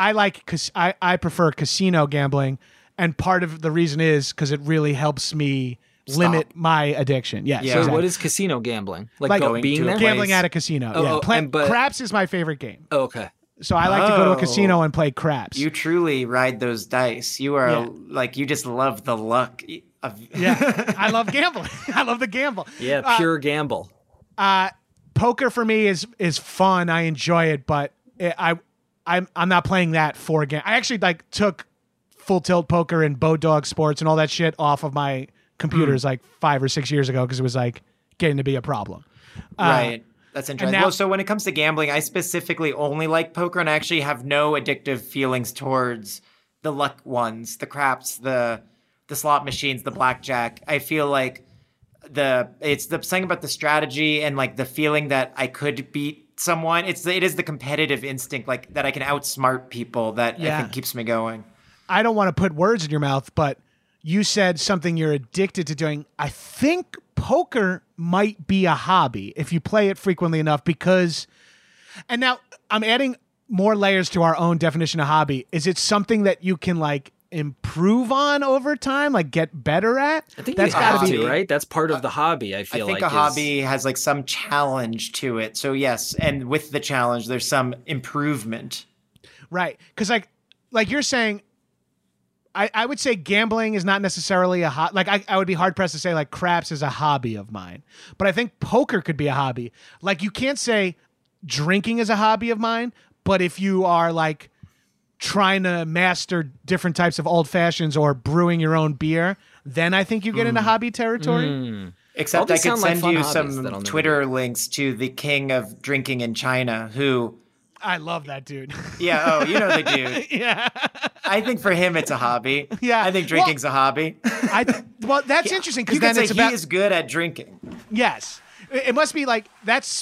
I prefer casino gambling, and part of the reason is because it really helps me limit my addiction. Yes, Yeah. So exactly. what is casino gambling? Like, Like going being to a there? place. Gambling at a casino. Oh, yeah, oh, but- craps is my favorite game. Oh, okay. So I like to go to a Oh. casino and play craps. You truly ride those dice. You are Yeah. like, you just love the luck of. Yeah, I love gambling. I love the gamble. Yeah, pure gamble. Poker for me is fun. I enjoy it, but I'm not playing that for game. I actually like took Full Tilt Poker and Bodog Sports and all that shit off of my computers like 5 or 6 years ago because it was like getting to be a problem. Right. That's interesting. now- Well, so when it comes to gambling, I specifically only like poker and I actually have no addictive feelings towards the luck ones, the craps, the slot machines, the blackjack. I feel like it's the something about the strategy and like the feeling that I could beat someone. It is the competitive instinct, like that I can outsmart people that I Yeah. think keeps me going. I don't want to put words in your mouth, but you said something you're addicted to doing. I think poker might be a hobby if you play it frequently enough because, and now I'm adding more layers to our own definition of hobby. Is it something that you can like improve on over time, like get better at? I think that's you have gotta to, be- right? That's part of the hobby, I I feel think like. a hobby has like some challenge to it. So yes, and with the challenge, there's some improvement. Right. Because like you're saying, I would say gambling is not necessarily a hobby. Like I would be hard pressed to say like craps is a hobby of mine, but I think poker could be a hobby. Like you can't say drinking is a hobby of mine, but if you are like trying to master different types of old fashions or brewing your own beer, then I think you get into hobby territory. Except All I these could sound like send fun you hobbies that I'll some never Twitter links to the king of drinking in China who, I love that dude. yeah, oh, you know the dude. Yeah. I think for him it's a hobby. Yeah. I think drinking's a hobby. Well, that's interesting because You could then say it's about he is good at drinking. yes. It must be like that's.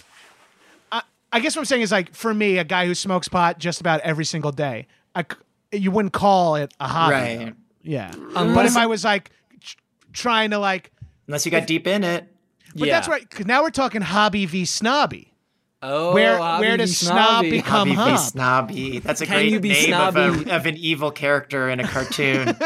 I guess what I'm saying is like for me, a guy who smokes pot just about every single day, you wouldn't call it a hobby. Right. Yeah. But if I was like trying to like, Unless you got deep in it. but that's right. Because now we're talking hobby v snobby. Oh, Where hobby does v snob snobby. become Hobby hob? be snobby. That's a Can great you be name snobby? of an evil character in a cartoon.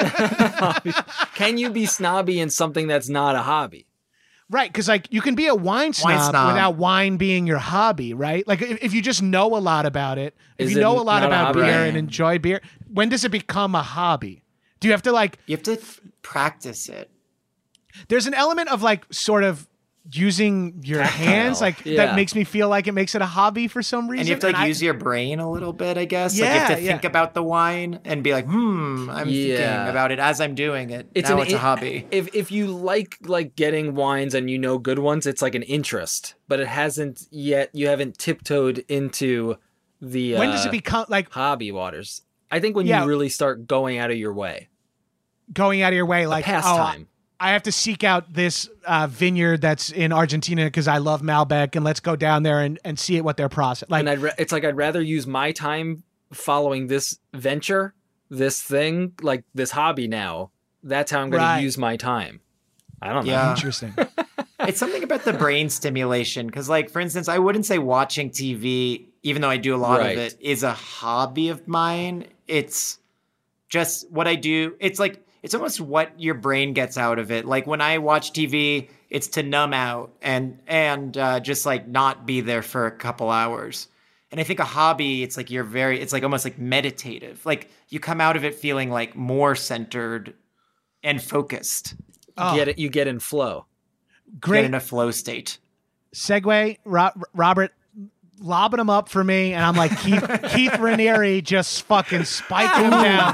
Can you be snobby in something that's not a hobby? Right, because like you can be a wine snob, snob. without wine being your hobby, right? Like if you just know a lot about it, if Is you it know a lot not a about hobby? beer Right. and enjoy beer, when does it become a hobby? Do you have to like? You have to practice it. There's an element of like sort of using your hands, like Yeah. that makes me feel like it makes it a hobby for some reason. And you have to like I- use your brain a little bit, I guess. Like you have to Yeah, think about the wine and be like, I'm thinking about it as I'm doing it. It's a hobby. If you like getting wines and you know good ones, it's like an interest, but it hasn't yet. You haven't tiptoed into the when does it become like hobby waters? I think when Yeah. you really start going out of your way, going out of your way, like pastime. I have to seek out this vineyard that's in Argentina because I love Malbec, and let's go down there and see it what their process like. And it's like I'd rather use my time following this venture, this thing, like this hobby now. That's how I'm going Right. to use my time. I don't know. Yeah. Interesting. It's something about the brain stimulation. Because, like, for instance, I wouldn't say watching TV, even though I do a lot Right. of it, is a hobby of mine. It's just what I do. It's like, it's almost what your brain gets out of it. Like when I watch TV, it's to numb out and just like not be there for a couple hours. And I think a hobby, it's like it's like almost like meditative. Like you come out of it feeling like more centered and focused. You get in flow. Get Great in a flow state. segue, Robert. Lobbing them up for me, and I'm like Keith Raniere, just fucking spiking them down.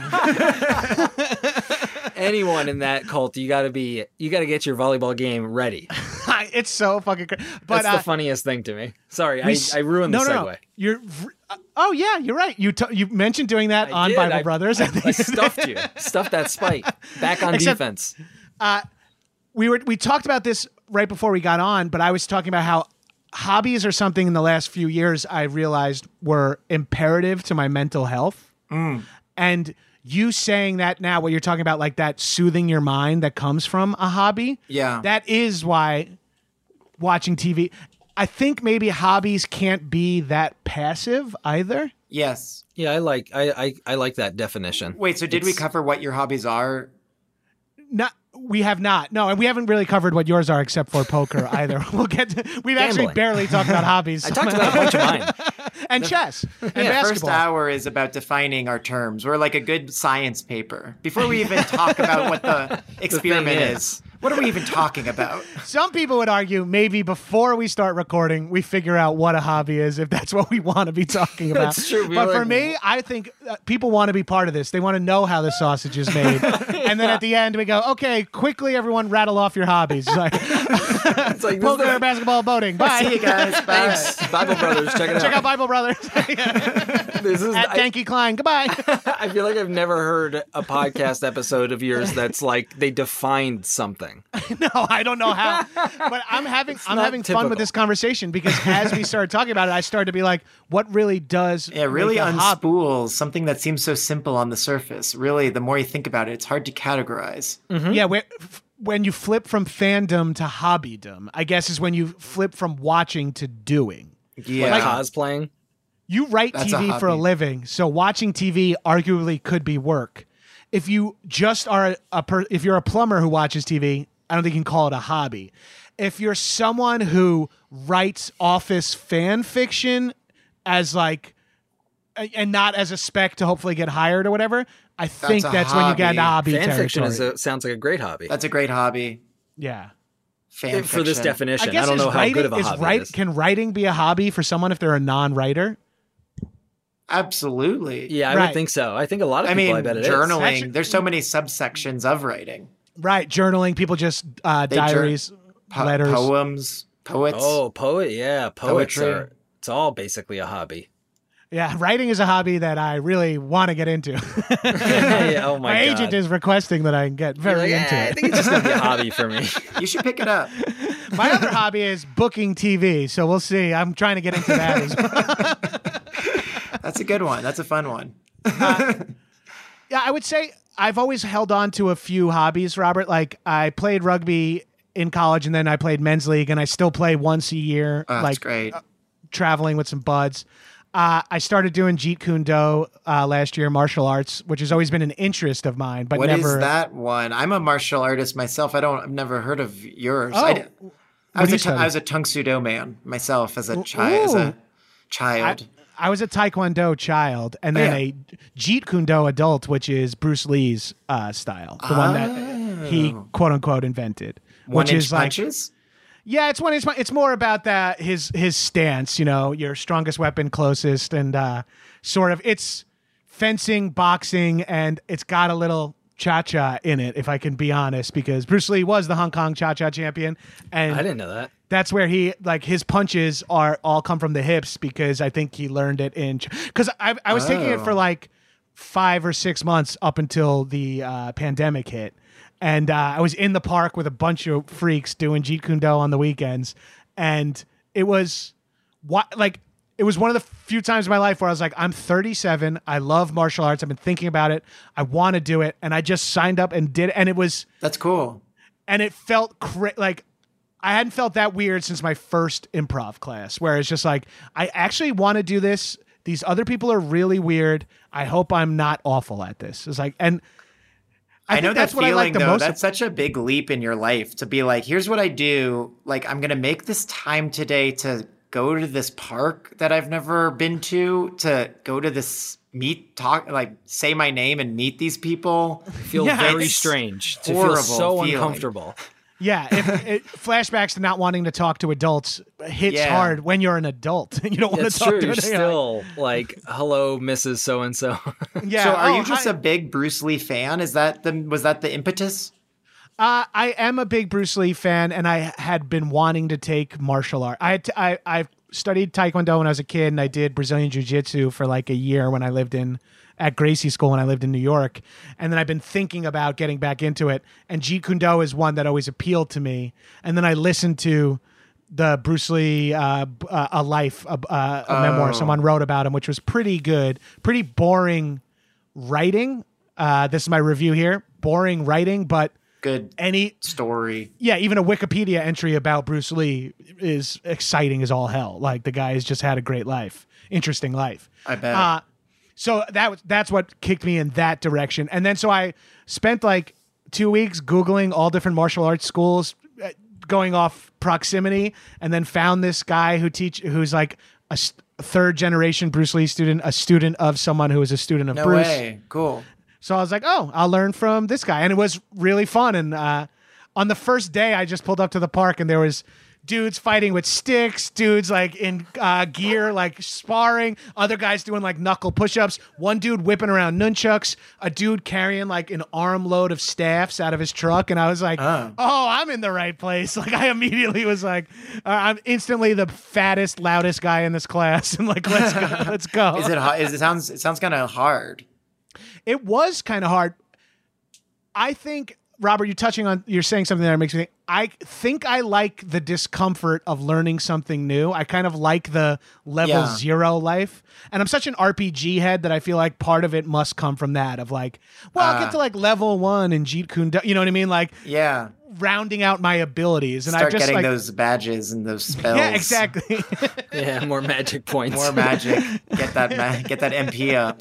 Anyone in that cult, you got to get your volleyball game ready. It's so fucking great. But That's the funniest thing to me. Sorry, I ruined the segue. No. You're right. You mentioned doing that I on did. Bible Brothers. I stuffed you. Stuffed that spike. Back on Except- defense. We talked about this right before we got on, but I was talking about how hobbies are something in the last few years I realized were imperative to my mental health. And you saying that now, what you're talking about, like that soothing your mind that comes from a hobby. Yeah. That is why watching TV, I think maybe hobbies can't be that passive either. Yes. Yeah, I like that definition. Wait, so did we cover what your hobbies are? Not, we have not. No, and we haven't really covered what yours are except for poker either. We've actually Gambling. barely talked about hobbies. I talked about a bunch of mine. and chess and The first basketball. hour is about defining our terms. We're like a good science paper. Before we even talk about what the experiment is, what are we even talking about? Some people would argue maybe before we start recording, we figure out what a hobby is if that's what we want to be talking about. That's true. But for me, I think people want to be part of this. They want to know how the sausage is made. And then at the end, we go, okay, quickly, everyone rattle off your hobbies. It's like, It's like, this is poker, the- basketball, boating. Bye. See you guys. Bye. Thanks, Bible Brothers. Check it out. Check out Bible Brothers This is. at Danky Klein. Goodbye. I feel like I've never heard a podcast episode of yours that's like they defined something. No, I don't know how. But I'm having fun not with typical. this conversation because as we started talking about it, I started to be like, what really does Yeah, really make a hobby? unspools something that seems so simple on the surface. Really, the more you think about it, it's hard to categorize. Yeah, when you flip from fandom to hobbydom, I guess is when you flip from watching to doing. Yeah. Like cosplaying. You write That's a TV for a hobby. living, so watching TV arguably could be work. If you just are if you're a plumber who watches TV, I don't think you can call it a hobby. If you're someone who writes office fan fiction as like, and not as a spec to hopefully get hired or whatever, I think a that's when you get into hobby Fan fiction territory. sounds like a great hobby. That's a great hobby. Yeah. Fan For this fiction. definition, I guess don't know how good of a is hobby it is. Can writing be a hobby for someone if they're a non-writer? Absolutely. Yeah, I Right. would think so. I think a lot of I people, mean, I bet it is. journaling, Actually- there's so many subsections of writing. Right. Journaling. People just diaries, letters. Poems, poets. Oh, poet. Yeah, poets Poetry. are. It's all basically a hobby. Yeah. Writing is a hobby that I really want to get into. Yeah, oh my God. agent is requesting that I get very You're like, into I it. think it's just gonna be a hobby for me. You should pick it up. My other hobby is booking TV. So we'll see. I'm trying to get into that as well. That's a good one. That's a fun one. Yeah, I would say I've always held on to a few hobbies, Robert. Like I played rugby in college and then I played men's league and I still play once a year, Oh, that's like great. traveling with some buds. I started doing Jeet Kune Do last year, martial arts, which has always been an interest of mine, but What is never. that one? I'm a martial artist myself. I've never heard of yours. Oh, I do was you a study? I was a Tung Sudo man myself as a child. I was a Taekwondo child, and then yeah. a Jeet Kune Do adult, which is Bruce Lee's style, the one that he quote unquote invented, which One-inch is like punches. yeah, it's more about that his stance, you know, your strongest weapon closest, and sort of it's fencing, boxing, and it's got a little cha-cha in it, if I can be honest, because Bruce Lee was the Hong Kong cha-cha champion, and I didn't know that. that's where he like his punches are all come from the hips because I think he learned it in because I was taking it for like 5 or 6 months up until the pandemic hit, and I was in the park with a bunch of freaks doing Jeet Kune Do on the weekends, and it was it was one of the few times in my life where I was like, I'm 37, I love martial arts, I've been thinking about it, I want to do it, and I just signed up and did it, and it was. That's cool. And it felt like I hadn't felt that weird since my first improv class, where it's just like, I actually want to do this. These other people are really weird. I hope I'm not awful at this. It's like, and I know think that's that what I like feeling the though. most. That's such a big leap in your life to be like, here's what I do. Like, I'm gonna make this time today to go to this park that I've never been to go to this say my name and meet these people. Feel Yeah, very it's strange. To feel horrible so feeling. uncomfortable. Yeah, flashbacks to not wanting to talk to adults hits Yeah. hard when you're an adult. You don't want That's to talk true. to You're it. still like, hello, Mrs. So and so. Yeah. So are oh, you just hi. a big Bruce Lee fan? Was that the impetus? I am a big Bruce Lee fan, and I had been wanting to take martial art. I studied Taekwondo when I was a kid, and I did Brazilian Jiu-Jitsu for like a year when I lived at Gracie School when I lived in New York. And then I've been thinking about getting back into it. And Jeet Kune Do is one that always appealed to me. And then I listened to the Bruce Lee a memoir someone wrote about him, which was pretty good, pretty boring writing. This is my review here. Boring writing, but Good any story. yeah, even a Wikipedia entry about Bruce Lee is exciting as all hell. Like the guy has just had a great life, interesting life. I bet. So that's what kicked me in that direction. And then so I spent like 2 weeks Googling all different martial arts schools, going off proximity, and then found this guy who's like a third generation Bruce Lee student, a student of someone who was a student of No Bruce. way. Cool. So I was like, oh, I'll learn from this guy. And it was really fun. And on the first day, I just pulled up to the park and there was dudes fighting with sticks, dudes like in gear, like sparring, other guys doing like knuckle push-ups, one dude whipping around nunchucks, a dude carrying like an armload of staffs out of his truck. And I was like, oh, I'm in the right place. Like I immediately was like, I'm instantly the fattest, loudest guy in this class. And like, let's go, let's go. Is it hard? It sounds kind of hard. It was kind of hard. I think, Robert, you're saying something that makes me think. I think I like the discomfort of learning something new. I kind of like the level 0 life. And I'm such an RPG head that I feel like part of it must come from that of like, well, I'll get to like level 1 in Jeet Kune Do. You know what I mean? Like Yeah. rounding out my abilities. And Start I just getting like, those badges and those spells. yeah, exactly. Yeah, more magic points. More magic. Get that MP up.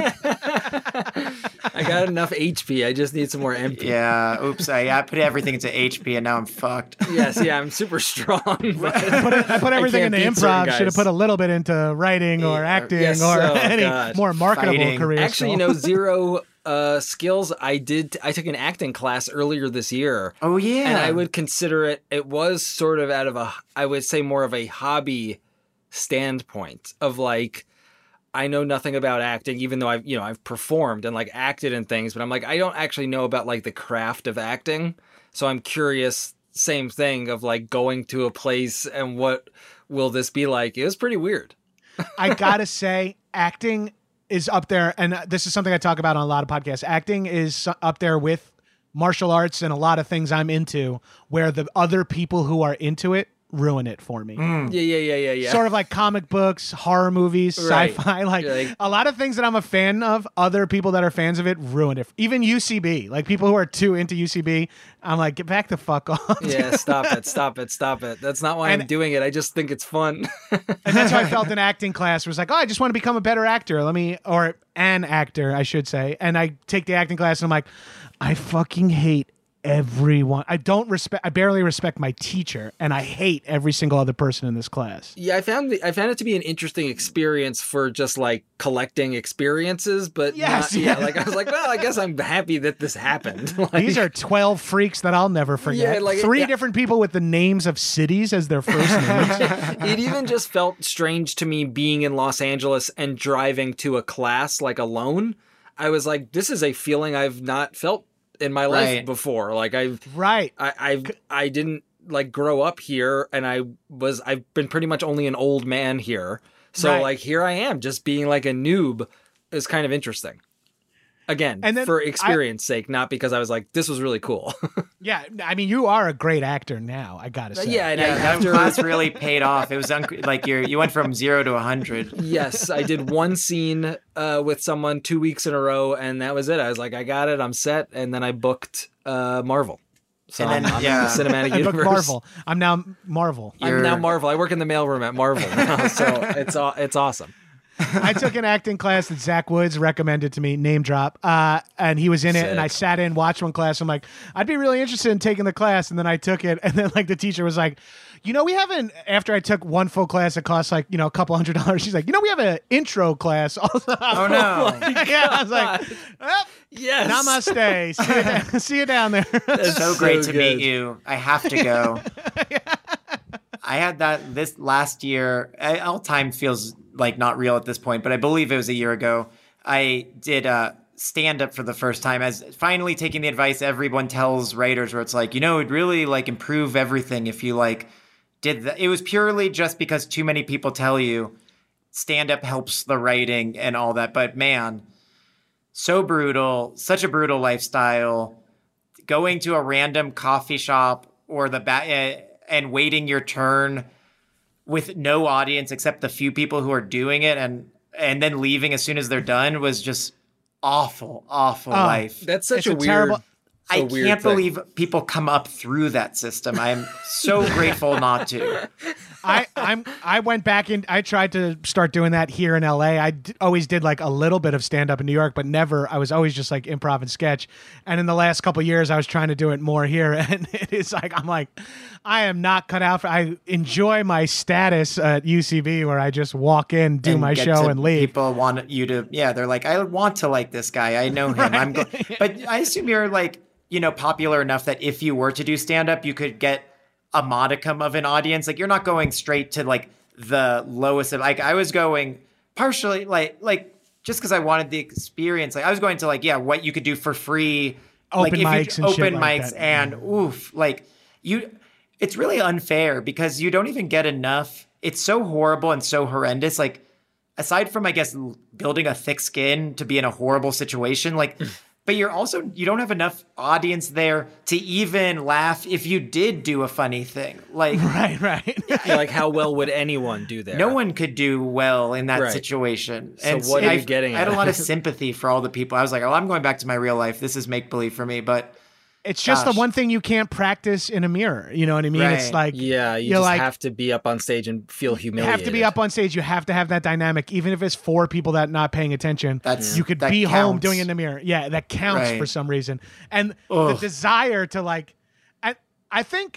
I got enough HP. I just need some more MP. Yeah. Oops. I put everything into HP and now I'm fucked. Yes, yeah, I'm super strong. But I put everything can't into beat certain improv. guys. Should have put a little bit into writing or acting yes, or oh, any God. more marketable Fighting. careers. Actually, you know, zero skills. I took an acting class earlier this year. Oh yeah. And I would consider it was sort of out of I would say more of a hobby standpoint of like, I know nothing about acting, even though I've performed and like acted in things, but I'm like, I don't actually know about like the craft of acting. So I'm curious, same thing of like going to a place and what will this be like? It was pretty weird. I gotta say, acting is up there, and this is something I talk about on a lot of podcasts. Acting is up there with martial arts and a lot of things I'm into, where the other people who are into it ruin it for me. Yeah. Sort of like comic books, horror movies, Right. sci-fi, like a lot of things that I'm a fan of, other people that are fans of it ruin it. Even UCB, like people who are too into UCB, I'm like, get back the fuck off. Yeah, stop it. That's not why I'm doing it. I just think it's fun. And that's how I felt in acting class. Was like, oh, I just want to become a better actor. Or an actor, I should say. And I take the acting class and I'm like, I fucking hate everyone. I barely respect my teacher, and I hate every single other person in this class. Yeah, I found it to be an interesting experience for just like collecting experiences, but Yes, yeah, like I was like, well, I guess I'm happy that this happened. Like, These are 12 freaks that I'll never forget. Yeah, like, Three yeah. different people with the names of cities as their first names. it even just felt strange to me being in Los Angeles and driving to a class like alone. I was like, this is a feeling I've not felt in my life Right. before. Like Right. I didn't like grow up here, and I've been pretty much only an old man here. So Right. like here I am just being like a noob is kind of interesting. Again, And then for experience sake, not because I was like, this was really cool. Yeah, I mean, you are a great actor now, I gotta say. yeah, and Yeah, that after class really paid off. It was like you went from 0 to 100. yes, I did one scene with someone 2 weeks in a row, and that was it. I was like, I got it, I'm set, and then I booked Marvel. So And then, I'm yeah. in the cinematic I booked universe. Marvel. I'm now Marvel. I'm now You're- Marvel. I work in the mailroom at Marvel now, so it's awesome. I took an acting class that Zach Woods recommended to me, name drop, and he was in it, and I sat in, watched one class. I'm like, I'd be really interested in taking the class, and then I took it, and then like the teacher was like, we haven't. After I took one full class, it cost like a couple $100. She's like, we have an intro class also. Oh no. Yeah, I was like, well, Yes. namaste. See you down there. It's so great to good. meet you. I have to go. I had that this last year. All time feels like not real at this point, but I believe it was a year ago. I did stand up for the first time, as finally taking the advice everyone tells writers, where it's like, it'd really like improve everything if you like did that. It was purely just because too many people tell you stand up helps the writing and all that. But man, so brutal, such a brutal lifestyle. Going to a random coffee shop or and waiting your turn with no audience except the few people who are doing it, and then leaving as soon as they're done was just awful life. That's such It's a a weird. terrible- I weird can't thing. believe people come up through that system. I'm so grateful not to. I went back in. I tried to start doing that here in LA. Always did like a little bit of stand up in New York, but never. I was always just like improv and sketch. And in the last couple of years, I was trying to do it more here. And it is like I am not cut out for. I enjoy my status at UCB where I just walk in, do And my get show, to- and leave. People want you to, they're like, I want to like this guy. I know him. But I assume you're like, popular enough that if you were to do stand up, you could get a modicum of an audience. Like you're not going straight to like the lowest of, like I was going partially like just because I wanted the experience. Like I was going to like, what you could do for free. Open like mics and shit open like mics that. and like it's really unfair because you don't even get enough. It's so horrible and so horrendous. Like aside from, I guess, building a thick skin to be in a horrible situation, like, but you don't have enough audience there to even laugh if you did do a funny thing. Like, Right. Yeah, like how well would anyone do there? no one could do well in that Right. situation. So what are you getting I had at? a lot of sympathy for all the people. I was like, oh, I'm going back to my real life. This is make believe for me. But It's just Gosh. the one thing you can't practice in a mirror. You know what I mean? It's Right. like Yeah, you you're just like, have to be up on stage and feel you humiliated. have to be up on stage. You have to have that dynamic, even if it's 4 people that not paying attention. That's- you could that be home counts. doing it in the mirror. Yeah, that counts Right. for some reason. And the desire to like, I think,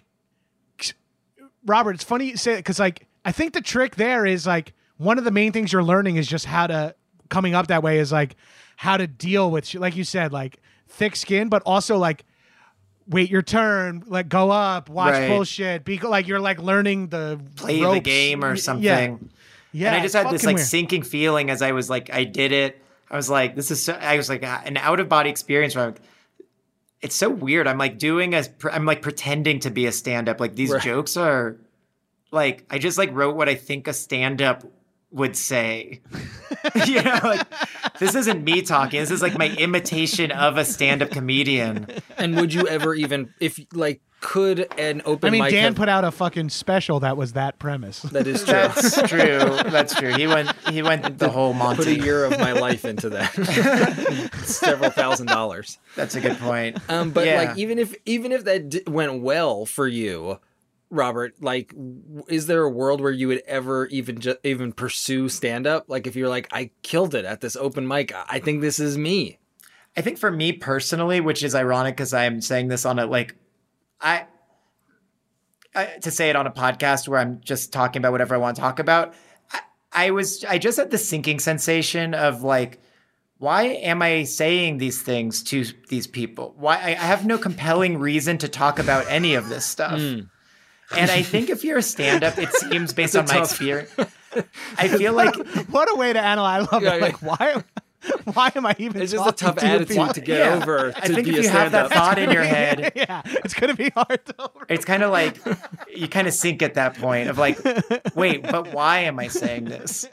Robert, it's funny you say it because like I think the trick there is like one of the main things you're learning is just how to coming up that way is like how to deal with like you said like thick skin, but also like wait your turn, like go up, watch Right. bullshit, be like you're like learning the play the ropes. game or Yeah. something. Yeah, and I just had it's this fucking like weird. sinking feeling as I was like, I did it. I was like, this is so, I was like an out of body experience where I'm like, it's so weird. I'm like I'm like pretending to be a stand up. Like these Right. jokes are like, I just like wrote what I think a stand up would say. You know, like this isn't me talking. This is like my imitation of a stand up comedian. And would you ever even, if like, could an open I mean, mic Dan have, put out a fucking special that was that premise. that is true. That's true. That's true. He went the whole Put a Monty. year of my life into that. Several $1,000s. That's a good point. But Yeah. like, even if that went well for you, Robert, like, is there a world where you would ever even pursue stand up? Like, if you're like, I killed it at this open mic, I think this is me. I think for me personally, which is ironic because I'm saying this on a like, I to say it on a podcast where I'm just talking about whatever I want to talk about. I just had the sinking sensation of like, why am I saying these things to these people? Why I have no compelling reason to talk about any of this stuff. And I think if you're a stand-up, it seems based on my experience. I feel like What a way to analyze. I love Yeah, it. Like, why am I even? It's just a talking tough to attitude people? to get Yeah. over. I To think be if a you have that stand-up. thought in your head, Yeah, it's gonna be hard to overcome. it's kind of like you kind of sink at that point of like, wait, but why am I saying this?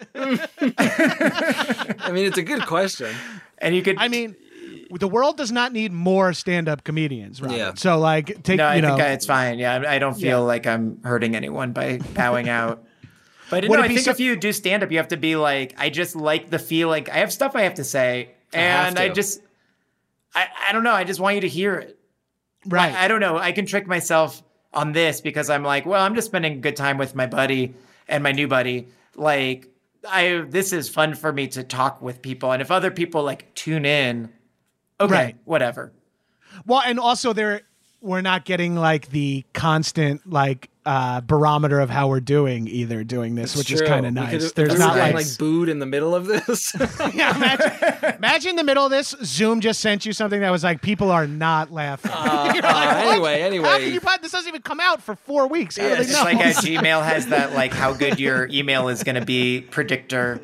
I mean, it's a good question. And you could, I mean, the world does not need more stand-up comedians, right? Yeah. So, like, take no, I you know, think it's fine. Yeah, I don't feel Yeah. like I'm hurting anyone by bowing out. But Would no, it I be think so- if you do stand up, you have to be like, I just like the feel like I have stuff I have to say, have and to. I don't know. I just want you to hear it. right? I don't know. I can trick myself on this because I'm like, well, I'm just spending good time with my buddy and my new buddy. Like, this is fun for me to talk with people, and if other people like tune in, okay, Right. whatever. Well, and also we're not getting like the constant like barometer of how we're doing either doing this, which is True. kind of We nice. could- There's if not we were like, getting, booed in the middle of this. yeah, imagine in the middle of this, Zoom just sent you something that was like, people are not laughing. You're like, what? anyway. How can you this doesn't even come out for 4 weeks. How do they It's know? just like Gmail has that like how good your email is going to be predictor.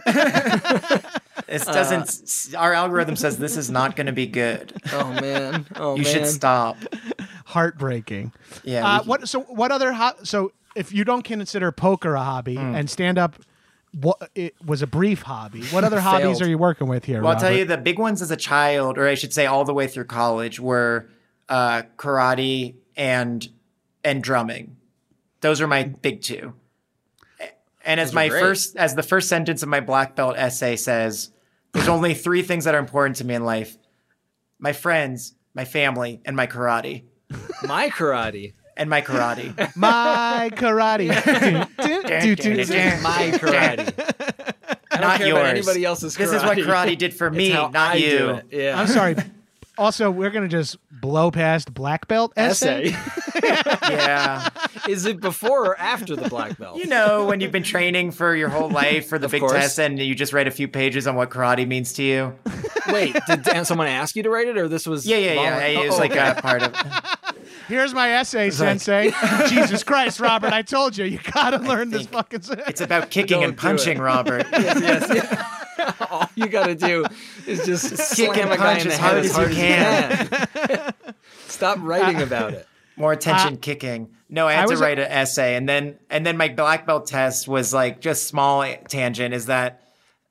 It doesn't. Our algorithm says this is not going to be good. Oh man. Oh You man. should stop. Heartbreaking. Yeah. What other so if you don't consider poker a hobby and stand up it was a brief hobby, what other hobbies Failed. are you working with here? Well, I'll tell Robert? you the big ones as a child, or I should say, all the way through college, were karate and drumming. Those are my big two. And as Those are great. as the first sentence of my black belt essay says, there's only 3 things that are important to me in life: my friends, my family, and my karate. My karate. And my karate. My karate. This is my karate. I don't Not care yours. about anybody else's karate. This is what karate did for me, It's how not I do you. it. Yeah. I'm sorry. Also, we're gonna just blow past black belt essay. Yeah. Is it before or after the black belt? You know, when you've been training for your whole life for the big course. test and you just write a few pages on what karate means to you. Wait, did someone ask you to write it, or this was? Yeah. It was like a part of Here's my essay, Sensei. Jesus Christ, Robert! I told you, you gotta learn this fucking. It's about kicking Don't and do punching, it. Robert. yes. All you gotta do is just Kick slam and a guy punch in the as head hard as as hard you as you can. Stop writing about it. More attention kicking. No, I had to was- write an essay, and then my black belt test was like just small tangent. Is that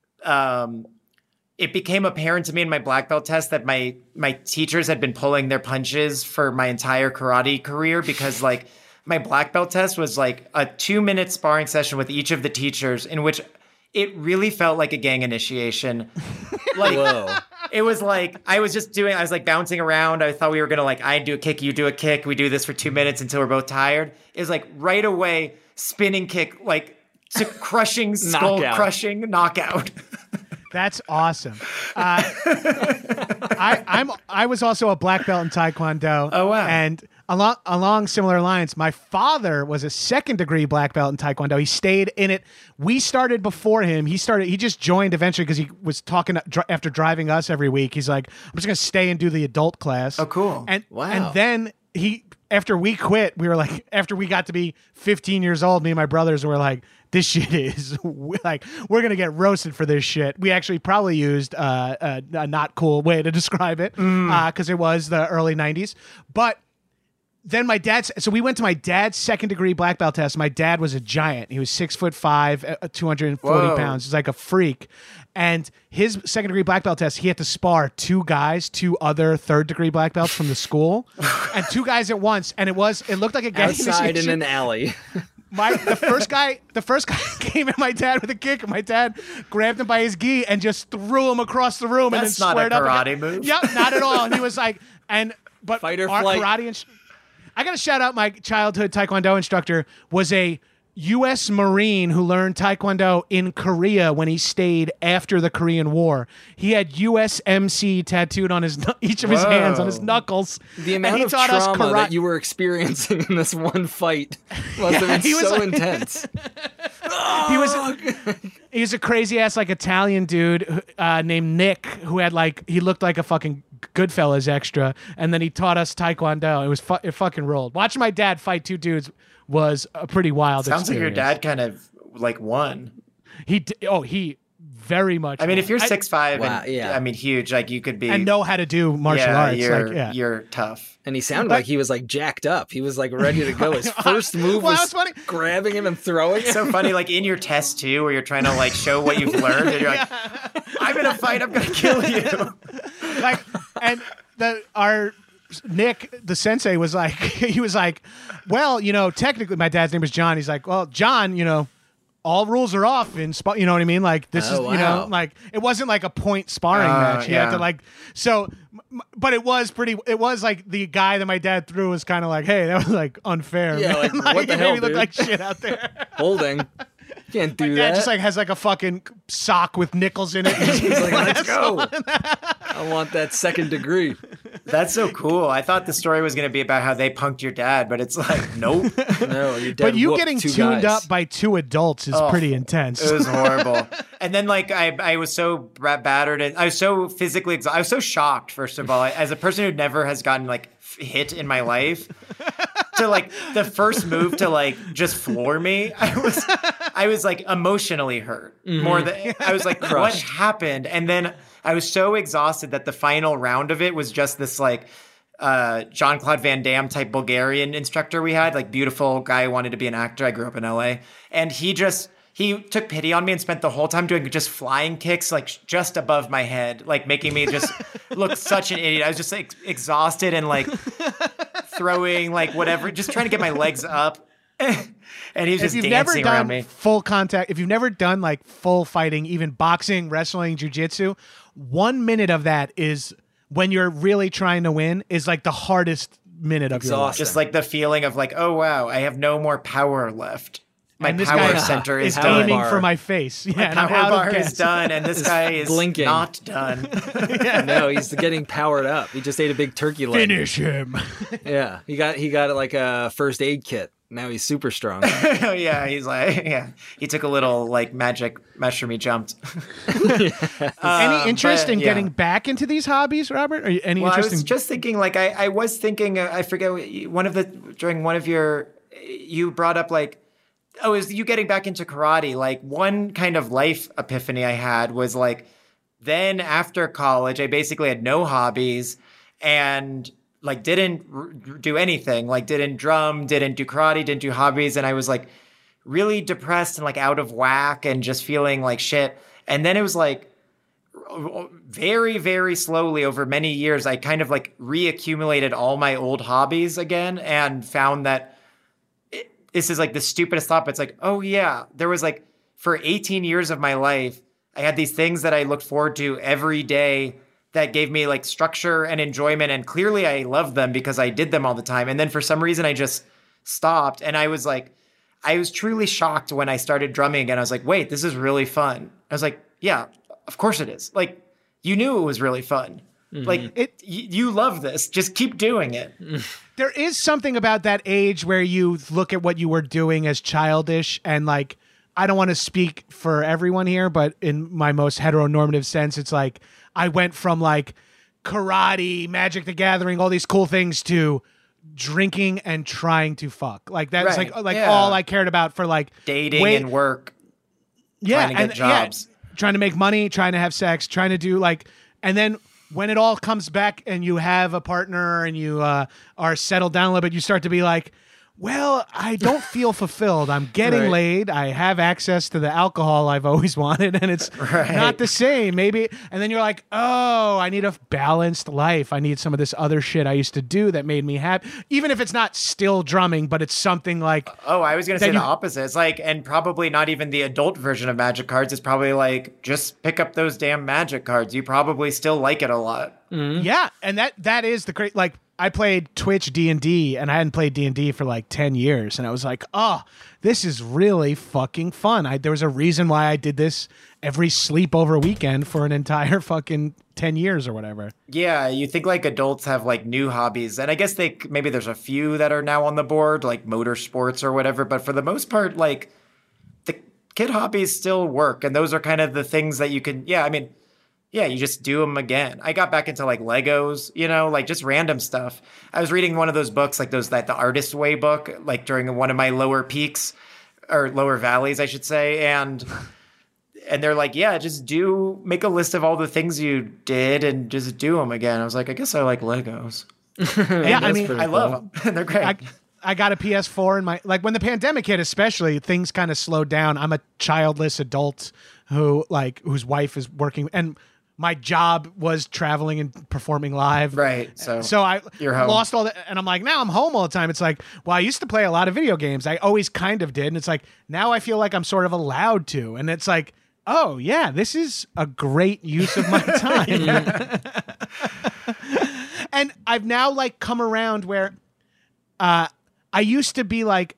it became apparent to me in my black belt test that my teachers had been pulling their punches for my entire karate career, because like my black belt test was like a 2-minute sparring session with each of the teachers in which it really felt like a gang initiation. Like Whoa. it was like I was like bouncing around. I thought we were gonna like, I do a kick, you do a kick. We do this for 2 minutes until we're both tired. It was like right away spinning kick, like to crushing, skull Knockout. crushing knockout. That's awesome. I was also a black belt in Taekwondo. Oh, wow. And along similar lines, my father was a 2nd degree black belt in Taekwondo. He stayed in it. We started before him. He just joined eventually because he was talking after driving us every week. He's like, I'm just gonna stay and do the adult class. Oh, cool. And Wow. and then he after we quit, we were like, after we got to be 15 years old, me and my brothers were like, this shit is like, we're gonna get roasted for this shit. We actually probably used a not cool way to describe it because it was the early 90s. But then so we went to my dad's second degree black belt test. My dad was a giant. He was 6'5", 240 Whoa. pounds. He's like a freak. And his second degree black belt test, he had to spar two other third degree black belts from the school, and two guys at once. And it looked like a gang Outside in initiation. an alley. The first guy came at my dad with a kick, and my dad grabbed him by his gi and just threw him across the room. That's and then not a squared up. karate move. Yep, not at all. And he was like, but Fight or our flight. karate. I got to shout out my childhood Taekwondo instructor was a U.S. Marine who learned Taekwondo in Korea when he stayed after the Korean War. He had USMC tattooed on each of his hands, on his knuckles. The And amount he of taught us trauma karate. that you were experiencing in this one fight must have been he was so like- intense. He was a crazy ass like Italian dude named Nick who had he looked like a fucking Goodfellas extra, and then he taught us Taekwondo. It fucking rolled. Watching my dad fight two dudes was a pretty wild Sounds like your experience. dad kind of like won. He very much. I mean, if you're I- 6'5", Wow, and yeah. I mean huge, like you could be and know how to do martial arts, you're tough. And he sounded like he was like jacked up. He was like ready to go. His first move Well, was that's funny. grabbing him and throwing him. So funny, like in your test too, where you're trying to like show what you've learned, and you're like, "I'm in a fight. I'm gonna kill you." and our Nick, the sensei, was like, he was like, well, technically my dad's name was John. He's like, well, John, all rules are off in you know what I mean? Like this is, wow. like it wasn't like a point sparring match. You had yeah. to but it was like the guy that my dad threw was kind of like, hey, that was like unfair. Yeah, man. like, what the it hell, made me look dude? like shit out there. Holding. Can't do My that. dad just has like a fucking sock with nickels in it. He's like, let's go. I want that second degree. That's so cool. I thought the story was gonna be about how they punked your dad, but it's like, nope. No, your dad But you whooped getting two tuned guys. up by two adults is pretty intense. It was horrible. And then I was so battered and I was so physically exhausted. I was so shocked, first of all, as a person who never has gotten hit in my life. To the first move to just floor me, I was emotionally hurt more than I was like, what happened? And then I was so exhausted that the final round of it was just this Jean-Claude Van Damme type Bulgarian instructor we had, beautiful guy who wanted to be an actor. I grew up in LA, and he took pity on me and spent the whole time doing just flying kicks, just above my head, making me just look such an idiot. I was just exhausted and throwing whatever, just trying to get my legs up. And he was just dancing around me. Full contact, if you've never done full fighting, even boxing, wrestling, jiu-jitsu, 1 minute of that is when you're really trying to win is the hardest minute of your life. Just the feeling of oh wow, I have no more power left. My And this power guy center is is done. aiming Bar. for my face. Yeah, and I'm Power out bar of is gas. done, and this guy is blinking. not done. No, he's getting powered up. He just ate a big turkey leg. Finish him. Yeah, he got a first aid kit. Now he's super strong. Oh yeah, he's he took a little magic mushroom. He jumped. Any interest but, in yeah. getting back into these hobbies, Robert? Or any Well, I interest was in just thinking, I was thinking, I forget during one of your, you brought up oh, is you getting back into karate? One kind of life epiphany I had was then after college, I basically had no hobbies and didn't do anything, didn't drum, didn't do karate, didn't do hobbies. And I was really depressed and out of whack and just feeling like shit. And then it was very, very slowly over many years, I kind of reaccumulated all my old hobbies again and found that this is the stupidest thought, but it's oh yeah, there was for 18 years of my life, I had these things that I looked forward to every day that gave me structure and enjoyment. And clearly I loved them because I did them all the time. And then for some reason I just stopped. And I was I was truly shocked when I started drumming again. I was wait, this is really fun. I was yeah, of course it is. You knew it was really fun. You love this. Just keep doing it. There is something about that age where you look at what you were doing as childish and I don't want to speak for everyone here, but in my most heteronormative sense, it's I went from karate, Magic the Gathering, all these cool things to drinking and trying to fuck. Like that's Right, like yeah. all I cared about for like Dating way- and work. yeah, trying to get and jobs. trying to make money, trying to have sex, trying to do like, and then when it all comes back and you have a partner and you are settled down a little bit, you start to be like, well, I don't feel fulfilled. I'm getting Right. laid. I have access to the alcohol I've always wanted, and it's Right. not the same. Maybe, and then you're like, oh, I need a balanced life. I need some of this other shit I used to do that made me happy. Even if it's not still drumming, but it's something like, Oh, I was going to say Then the you- opposite. It's like, and probably not even the adult version of Magic cards. It's probably like, just pick up those damn Magic cards. You probably still like it a lot. yeah, and that is the great. Like I played Twitch D&D, and I hadn't played D&D for like 10 years, and I was like, oh, this is really fucking fun. There was a reason why I did this every sleepover weekend for an entire fucking 10 years or whatever. Yeah, you think like adults have like new hobbies, and I guess maybe there's a few that are now on the board, like motorsports or whatever. But for the most part, like the kid hobbies still work, and those are kind of the things that you can. Yeah, I mean, yeah, you just do them again. I got back into like Legos, like just random stuff. I was reading one of those books, like the Artist Way book, like during one of my lower peaks or lower valleys, I should say, and they're like, yeah, just make a list of all the things you did and just do them again. I was like, I guess I like Legos. Yeah, I mean, I love them. They're great. I got a PS4 in my, like when the pandemic hit, especially things kind of slowed down. I'm a childless adult whose wife is working, and my job was traveling and performing live. Right. So I You're home. lost all that, and I'm like, now I'm home all the time. It's like, well, I used to play a lot of video games. I always kind of did, and it's like now I feel like I'm sort of allowed to, and it's like, oh yeah, this is a great use of my time. And I've now like come around where I used to be like,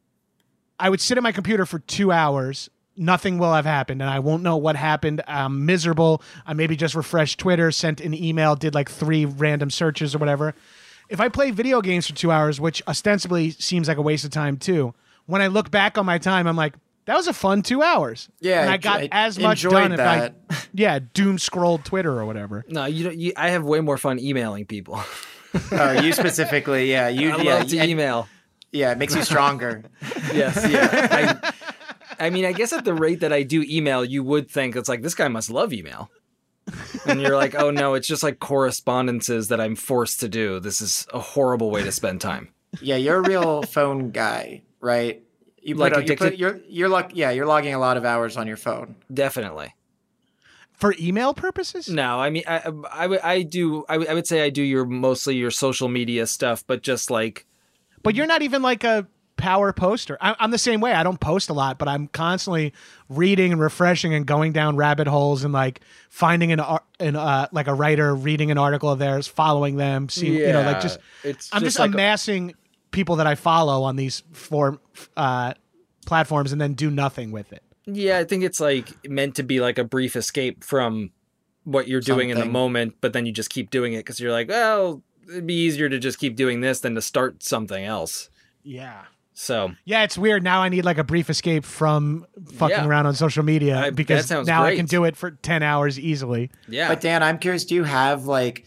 I would sit at my computer for 2 hours. Nothing will have happened, and I won't know what happened. I'm miserable. I maybe just refreshed Twitter, sent an email, did like 3 random searches or whatever. If I play video games for 2 hours, which ostensibly seems like a waste of time too, when I look back on my time, I'm like, that was a fun 2 hours. Yeah, and I got I as much enjoyed done if that. I, doom scrolled Twitter or whatever. No, you don't. I have way more fun emailing people. Oh, you specifically, yeah. I love to email. Yeah, it makes you stronger. Yes, yeah. I mean, I guess at the rate that I do email, you would think it's like, this guy must love email. And you're like, oh no, it's just like correspondences that I'm forced to do. This is a horrible way to spend time. Yeah, you're a real phone guy, right? You Like put, you addicted? put you're you're logging a lot of hours on your phone. Definitely. For email purposes? No, I mean, I would say I do mostly your social media stuff, but just like, But you're not even like a power poster. I'm the same way. I don't post a lot, but I'm constantly reading and refreshing and going down rabbit holes and like finding like a writer, reading an article of theirs, following them, seeing, like just, I'm just like, amassing people that I follow on these 4 platforms and then do nothing with it. yeah, I think it's like meant to be like a brief escape from what you're doing in the Something. moment, but then you just keep doing it because you're like, well, it'd be easier to just keep doing this than to start something else. Yeah. So Yeah, it's weird. Now I need like a brief escape from fucking Yeah. around on social media That because sounds now I great. can do it for 10 hours easily. yeah, But Dan, I'm curious, do you have like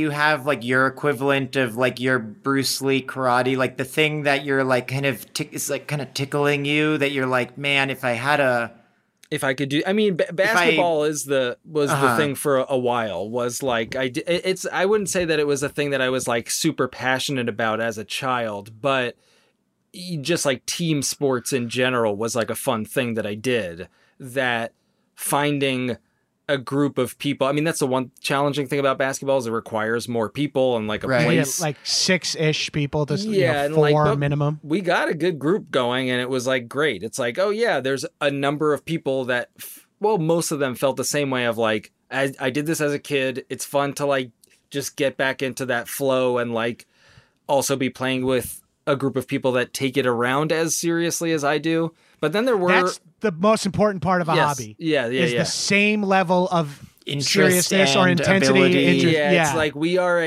your equivalent of like your Bruce Lee karate, like the thing that you're like kind of is like kind of tickling you that you're like, man, if I had if I could do, I mean, basketball was the thing for a while. Was like I wouldn't say that it was a thing that I was like super passionate about as a child, but just like team sports in general was like a fun thing that I did. That finding a group of people. I mean, that's the one challenging thing about basketball is it requires more people and like a Right. Yeah, place. like 6-ish people to and 4 like, but minimum. we got a good group going and it was like great. It's like, oh yeah, there's a number of people that, most of them felt the same way of like, I did this as a kid. It's fun to like just get back into that flow and like also be playing with a group of people that take it around as seriously as I do. But then there were That's the most important part of a Yes. hobby. Yeah, is yeah. the same level of Interest seriousness or and intensity. ability. It's like we are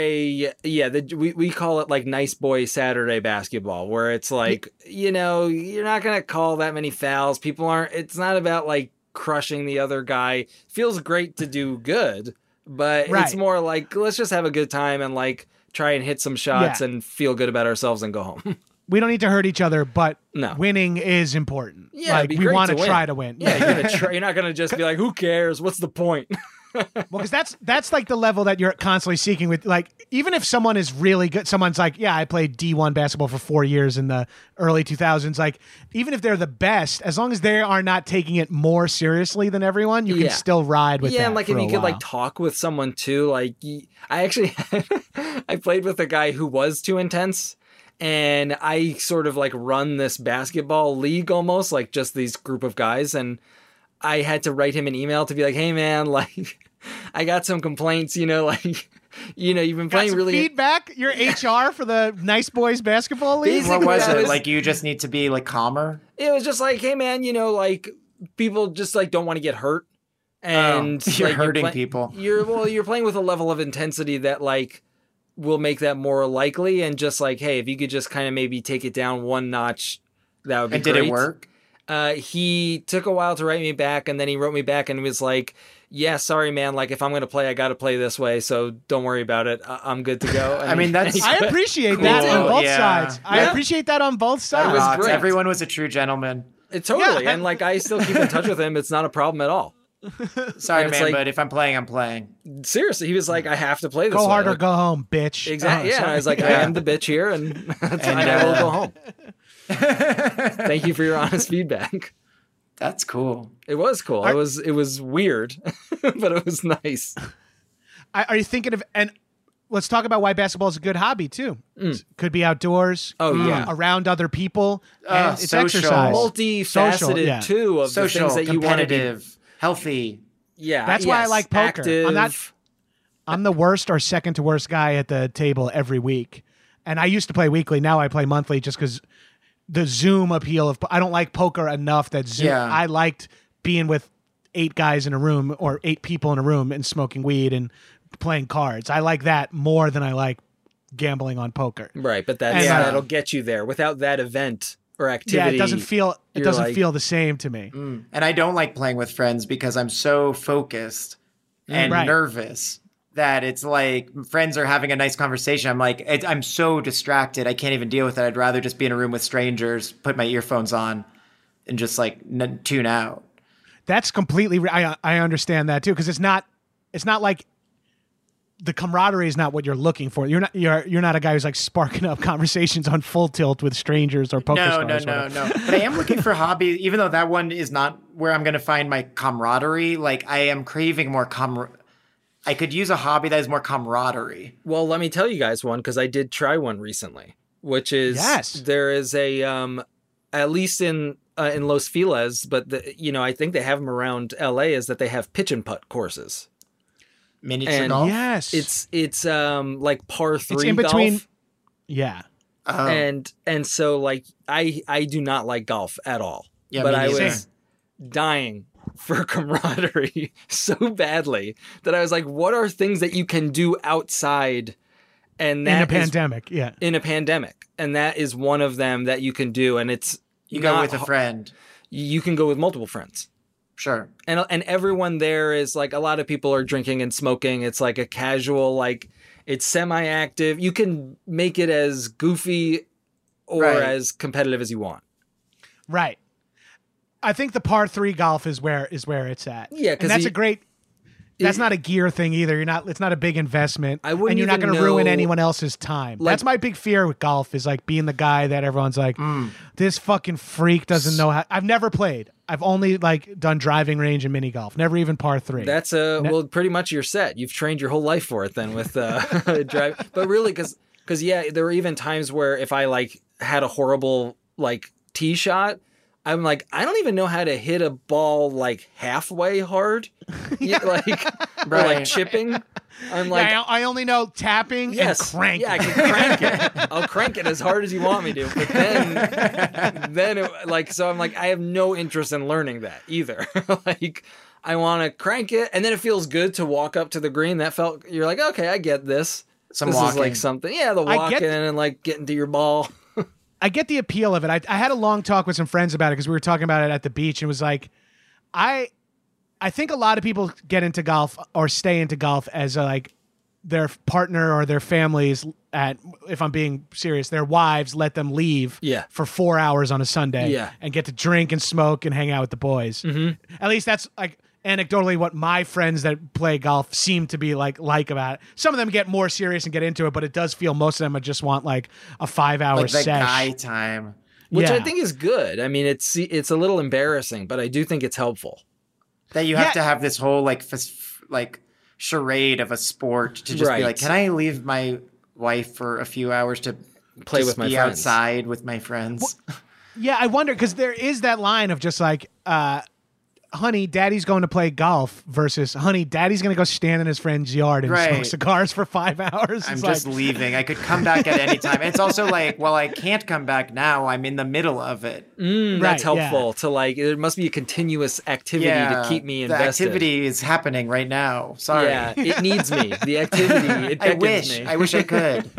we call it like nice boy Saturday basketball, where it's like, you're not going to call that many fouls. People aren't, it's not about like crushing the other guy. Feels great to do good, but Right. it's more like, let's just have a good time and like try and hit some shots Yeah. and feel good about ourselves and go home. We don't need to hurt each other, but No. winning is important. Yeah, like it'd be we great want to to win. try to win. Yeah, you're not gonna just be like, who cares? What's the point? Well, because that's like the level that you're constantly seeking with. Like, even if someone is really good, someone's like, yeah, I played D1 basketball for 4 years in the early 2000s. Like, even if they're the best, as long as they are not taking it more seriously than everyone, you Yeah. can still ride with that. Yeah, and like for if a you could while. like talk with someone too, like I actually I played with a guy who was too intense, and I sort of like run this basketball league almost like just these group of guys, and I had to write him an email to be like, hey man, like I got some complaints, like you've been Got playing some really feedback. Your HR for the Nice Boys basketball league. Basically, What was that it? was- Like you just need to be like calmer? It was just like, hey man, like people just like don't want to get hurt, and you're like, hurting play- people. You're playing with a level of intensity that like will make that more likely, and just like, hey, if you could just kind of maybe take it down one notch, that would be And great. did it work? He took a while to write me back, and then he wrote me back and was like, yeah, sorry, man. Like, if I'm going to play, I got to play this way. So don't worry about it. I'm good to go. And I mean, that's- and he I quit. appreciate Cool. that on both Yeah. sides. I Yeah. appreciate that on both That sides. was Rocks. great. Everyone was a true gentleman. Totally. Yeah. And like, I still keep in touch with him. It's not a problem at all. Sorry, And it's man, like- but if I'm playing, I'm playing. Seriously, he was like, I have to play this Go way. hard or Like, go home, bitch. Exactly. Oh, yeah. And I sorry. was like, I Yeah. am the bitch here, and that's fine. And, I will go home. Thank you for your honest feedback. That's cool. It was cool. It was weird, but it was nice. Are you thinking of, and let's talk about why basketball is a good hobby too. Could be outdoors. Oh, yeah. Around other people. And it's social. exercise. Multifaceted Social, yeah. too of Social, the things that you want to be. competitive, healthy. Yeah, That's why I yes, like poker. Active. I'm the worst or second to worst guy at the table every week. And I used to play weekly. Now I play monthly just because the Zoom appeal of, I don't like poker enough that Zoom, Yeah. I liked being with 8 guys in a room or 8 people in a room and smoking weed and playing cards. I like that more than I like gambling on poker. Right, but And, that'll get you there. Without that event or activity, Yeah, it doesn't feel you're like- feel the same to me. And I don't like playing with friends because I'm so focused and Right. nervous that it's like friends are having a nice conversation. I'm like, I'm so distracted. I can't even deal with it. I'd rather just be in a room with strangers, put my earphones on, and just like tune out. That's completely. I understand that too because it's not like the camaraderie is not what you're looking for. You're not a guy who's like sparking up conversations on Full Tilt with strangers or poker No, stars. no. But I am looking for hobbies, even though that one is not where I'm going to find my camaraderie. Like I am craving more I could use a hobby that is more camaraderie. Well, let me tell you guys one because I did try one recently, which is there is a at least in Los Feliz, but I think they have them around LA. Is that they have pitch and putt courses. Miniature And golf. Yes, It's like par 3 it's in between. golf. Yeah, Oh, And so like I do not like golf at all. Yeah, but me I neither. was dying for camaraderie so badly that I was like, what are things that you can do outside? And that in a is- pandemic. Yeah, in a pandemic. And that is one of them that you can do. And it's you go not with a friend. You can go with multiple friends. Sure. And everyone there is like, a lot of people are drinking and smoking. It's like a casual, like it's semi-active. You can make it as goofy or Right. as competitive as you want. right. I think the par 3 golf is where it's at. Yeah, 'cause and that's he- a great. That's not a gear thing either. It's not a big investment. I wouldn't and you're not even going to ruin know- anyone else's time. Like- That's my big fear with golf is like being the guy that everyone's like, this fucking freak doesn't know how. I've never played. I've only like done driving range and mini golf. Never even par 3. That's well, pretty much you're set. You've trained your whole life for it then with drive. But really, because yeah, there were even times where if I like had a horrible like tee shot, I'm like, I don't even know how to hit a ball like halfway hard, like or like Right. chipping. I'm like, Yeah, I only know tapping yes, and cranking. yeah, I can crank it. I'll crank it as hard as you want me to. But then it, like, so I'm like, I have no interest in learning that either. Like, I want to crank it, and then it feels good to walk up to the green. That felt, you're like, okay, I get this. Some This walking. is like something, yeah, the I walking get- and like getting to your ball. I get the appeal of it. I had a long talk with some friends about it because we were talking about it at the beach and it was like, I think a lot of people get into golf or stay into golf as like their partner or their family's if I'm being serious, their wives let them leave Yeah. for 4 hours on a Sunday Yeah. and get to drink and smoke and hang out with the boys. Mm-hmm. At least that's like anecdotally what my friends that play golf seem to be like about it. Some of them get more serious and get into it, but it does feel most of them just want like a 5-hour Like the sesh. guy time. Which Yeah. I think is good. I mean, it's a little embarrassing, but I do think it's helpful. That you have Yeah. to have this whole like charade of a sport to just Right. be like, can I leave my wife for a few hours to Play just with my be friends. outside with my friends? Yeah, I wonder because there is that line of just like, honey, daddy's going to play golf versus honey, daddy's going to go stand in his friend's yard and smoke Right. cigars for 5 hours. I'm It's just like, leaving. I could come back at any time. And it's also like, well, I can't come back now. I'm in the middle of it. That's Right, yeah. helpful to like. There must be a continuous activity to keep me the invested. activity is happening right now. Sorry. Yeah, it needs me. The activity. It I beckons me. I wish I could.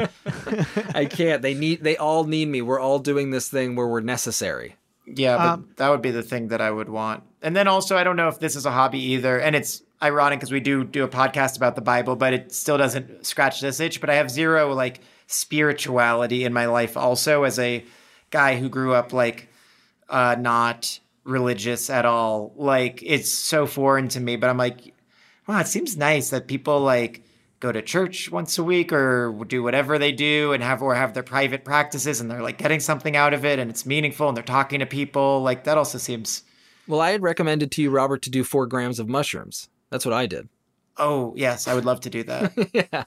I can't. They all need me. We're all doing this thing where we're necessary. Yeah, but that would be the thing that I would want. And then also, I don't know if this is a hobby either. And it's ironic because we do a podcast about the Bible, but it still doesn't scratch this itch. But I have zero like spirituality in my life also as a guy who grew up like not religious at all. Like it's so foreign to me, but I'm like, wow, it seems nice that people like go to church once a week or do whatever they do and have their private practices and they're like getting something out of it and it's meaningful and they're talking to people. Like that also seems, Well, I had recommended to you, Robert, to do 4 grams of mushrooms. That's what I did. oh yes, I would love to do that.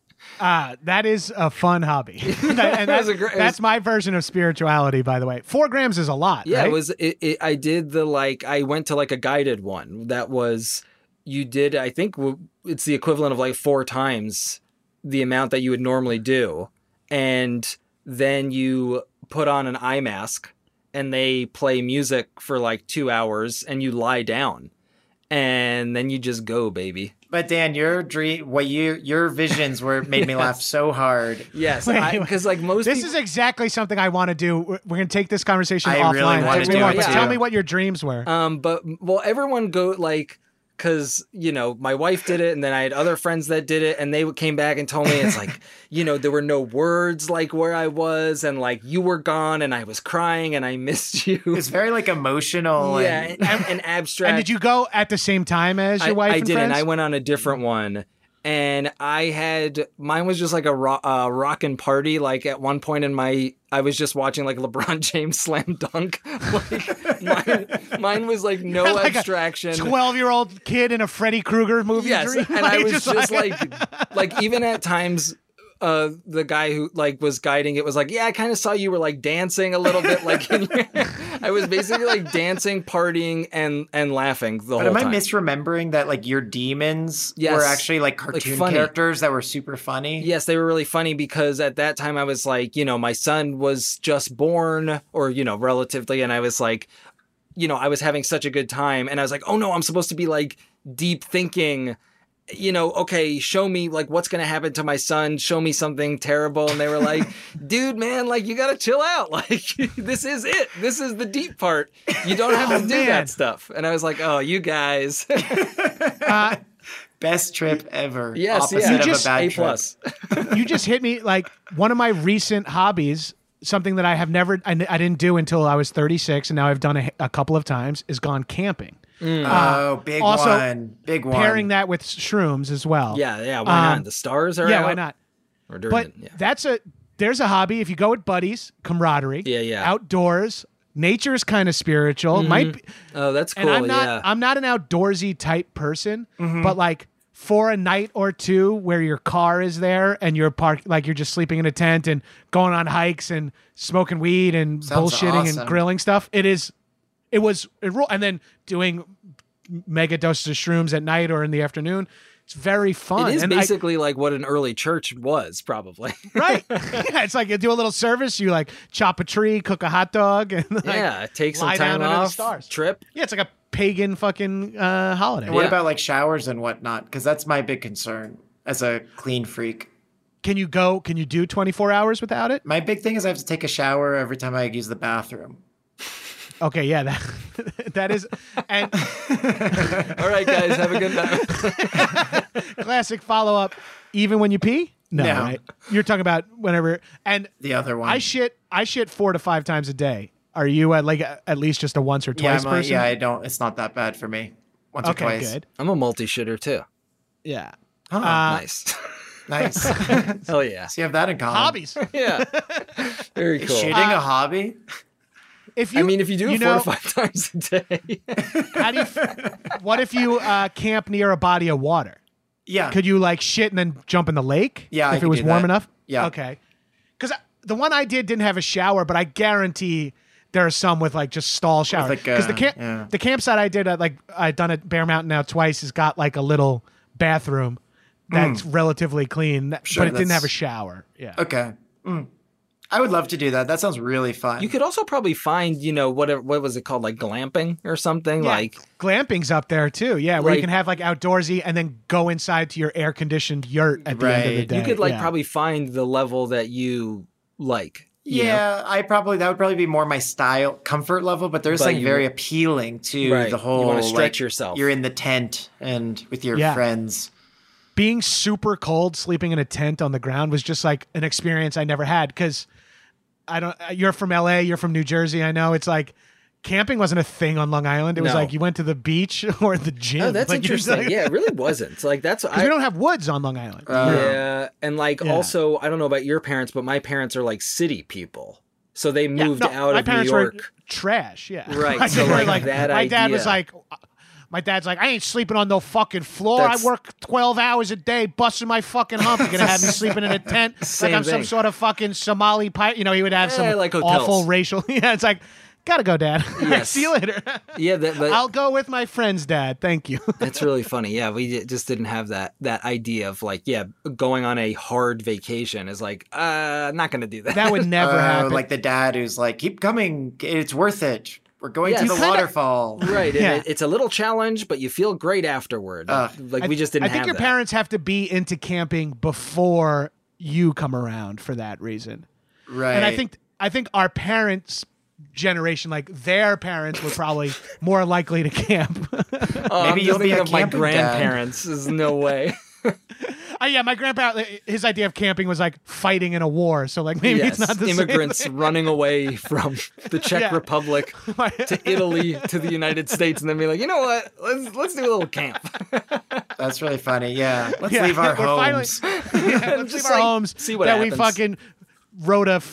that is a fun hobby. And that's my version of spirituality, by the way. 4 grams is a lot. Yeah, right? it was. I did I went to like a guided one that was. You did. I think it's the equivalent of like 4 times the amount that you would normally do, and then you put on an eye mask, and they play music for like 2 hours, and you lie down, and then you just go, baby. But Dan, your visions made me laugh so hard. Yes, Wait. because like most This people, is exactly something I want to do. We're going to take this conversation I offline. really wanna Text me do more, it but too. tell me what your dreams were. but well, everyone go like. Because, you know, my wife did it and then I had other friends that did it and they came back and told me it's like, you know, there were no words like where I was and like you were gone and I was crying and I missed you. It's very like emotional. Yeah, and and abstract. And did you go at the same time as your wife I and didn't. friends? I went on a different one. And mine was just like a rockin' party. Like at one point I was just watching like LeBron James slam dunk. Like mine was like no Like abstraction. 12-year-old kid in a Freddy Krueger movie Yes, dream. and I was just like even at times, the guy who like was guiding it was like, yeah, I kind of saw you were like dancing a little bit, like I was basically like dancing, partying, and laughing the whole am I time. misremembering that like your demons Yes. were actually like cartoon funny. characters that were super funny? Yes, they were really funny because at that time I was like, you know, my son was just born, or you know, relatively, and I was like, you know, I was having such a good time, and I was like, oh no, I'm supposed to be like deep thinking. You know, okay, show me like what's going to happen to my son. Show me something terrible. And they were like, dude, man, like you got to chill out. Like this is it. This is the deep part. You don't have to do man. that stuff. And I was like, oh, you guys. Best trip ever. Yes, Opposite yeah. of just- a bad A trip. plus. You just hit me like one of my recent hobbies, something that I have never, I didn't do until I was 36, and now I've done a couple of times, is gone camping. Oh, big Also, one. Big one. Pairing that with shrooms as well. Yeah. Why not? The stars are Yeah, out. why not? Or during But it, there's a hobby. If you go with buddies, camaraderie. Yeah. Outdoors. Nature is kind of spiritual. Might be, Oh, that's cool. and yeah. I'm not an outdoorsy type person, Mm-hmm. but like for a night or two where your car is there and you're like you're just sleeping in a tent and going on hikes and smoking weed and Sounds bullshitting awesome. and grilling stuff. And then doing mega doses of shrooms at night or in the afternoon. It's very fun. It is And basically like what an early church was, probably. right. Yeah, it's like you do a little service. You like chop a tree, cook a hot dog, and like, Yeah, take some lie time down under the off, stars. trip. Yeah, it's like a pagan fucking holiday. And what Yeah. about like showers and whatnot? Because that's my big concern as a clean freak. Can you do 24 hours without it? My big thing is I have to take a shower every time I use the bathroom. Okay, yeah, that is, and All right, guys, have a good night. classic follow up. Even when you pee, No, No. right? You're talking about whenever. And The other one. I shit 4 to 5 times a day. Are you at like at least just a once or twice person? I don't. It's not that bad for me. Once or Okay, twice. good. I'm a multi-shitter too. Yeah. Nice. Nice. Hell yeah. So you have that in common. Hobbies. Yeah. Very Is cool. shitting a hobby? If you, I mean, if you do it 4 know, to 5 times a day. how do you, what if you camp near a body of water? Yeah. Could you like shit and then jump in the lake? Yeah, I if it could was do warm that. enough. Yeah. Okay. Because the one I did didn't have a shower, but I guarantee there are some with like just stall showers. like, Because yeah. the campsite I did at I've done at Bear Mountain now twice has got like a little bathroom that's relatively clean, Sure, but it didn't that's- have a shower. Yeah. Okay. I would love to do that. That sounds really fun. You could also probably find, what was it called? Like glamping or something? Yeah, Like, glamping's up there too. Yeah, where you Like- can have like outdoorsy and then go inside to your air conditioned yurt at the end of the Right. day. you could like Yeah. probably find the level that you like. you know? Yeah, that would probably be more my style, comfort level. But there's But something you- very appealing to Right. the You whole. wanna stretch like, yourself. You're in the tent and with your Yeah. friends. Being super cold, sleeping in a tent on the ground was just like an experience I never had because you're from LA, you're from New Jersey. I know it's like camping wasn't a thing on Long Island. It was No. like you went to the beach or the gym. Oh, that's Like, you're interesting. like- Yeah, it really wasn't. It's like, that's, 'cause we don't have woods on Long Island. yeah. And like, Yeah. also, I don't know about your parents, but my parents are like city people. So they Yeah, moved no, out my of New parents York. were trash. Yeah, Right, My so, dad- like, that my dad was idea- like, my dad's like, I ain't sleeping on no fucking floor. That's- I work 12 hours a day, busting my fucking hump. You're gonna have me sleeping in a tent like Same I'm some thing. sort of fucking Somali pirate. You know, he would have some like hotels. awful racial. Yeah, it's like, gotta go, Dad. Yes. See you later. Yeah, but I'll go with my friends, Dad. Thank you. that's really funny. Yeah, just didn't have that idea of like, going on a hard vacation is like, not gonna do that. That would never happen. Like the dad who's like, keep coming. It's worth it. We're going Yeah, to you the kinda- waterfall. Right, Yeah. and it's a little challenge, but you feel great afterward. Like we just didn't. I think have your that. parents have to be into camping before you come around for that reason. Right. And I think our parents' generation, like their parents, were probably more likely to camp. Oh, Maybe I'm you'll just be thinking a of my camping dad. grandparents. There's no way. Yeah, my grandpa, his idea of camping was like fighting in a war. So like maybe Yes, it's not the immigrants running away from the Czech Yeah. Republic same. to Italy to the United States, and then be like, you know what? Let's do a little camp. That's really funny. Yeah. Let's Yeah, leave our we're finally- homes. Yeah, let's leave Just, our like, homes see what that happens. we fucking rode a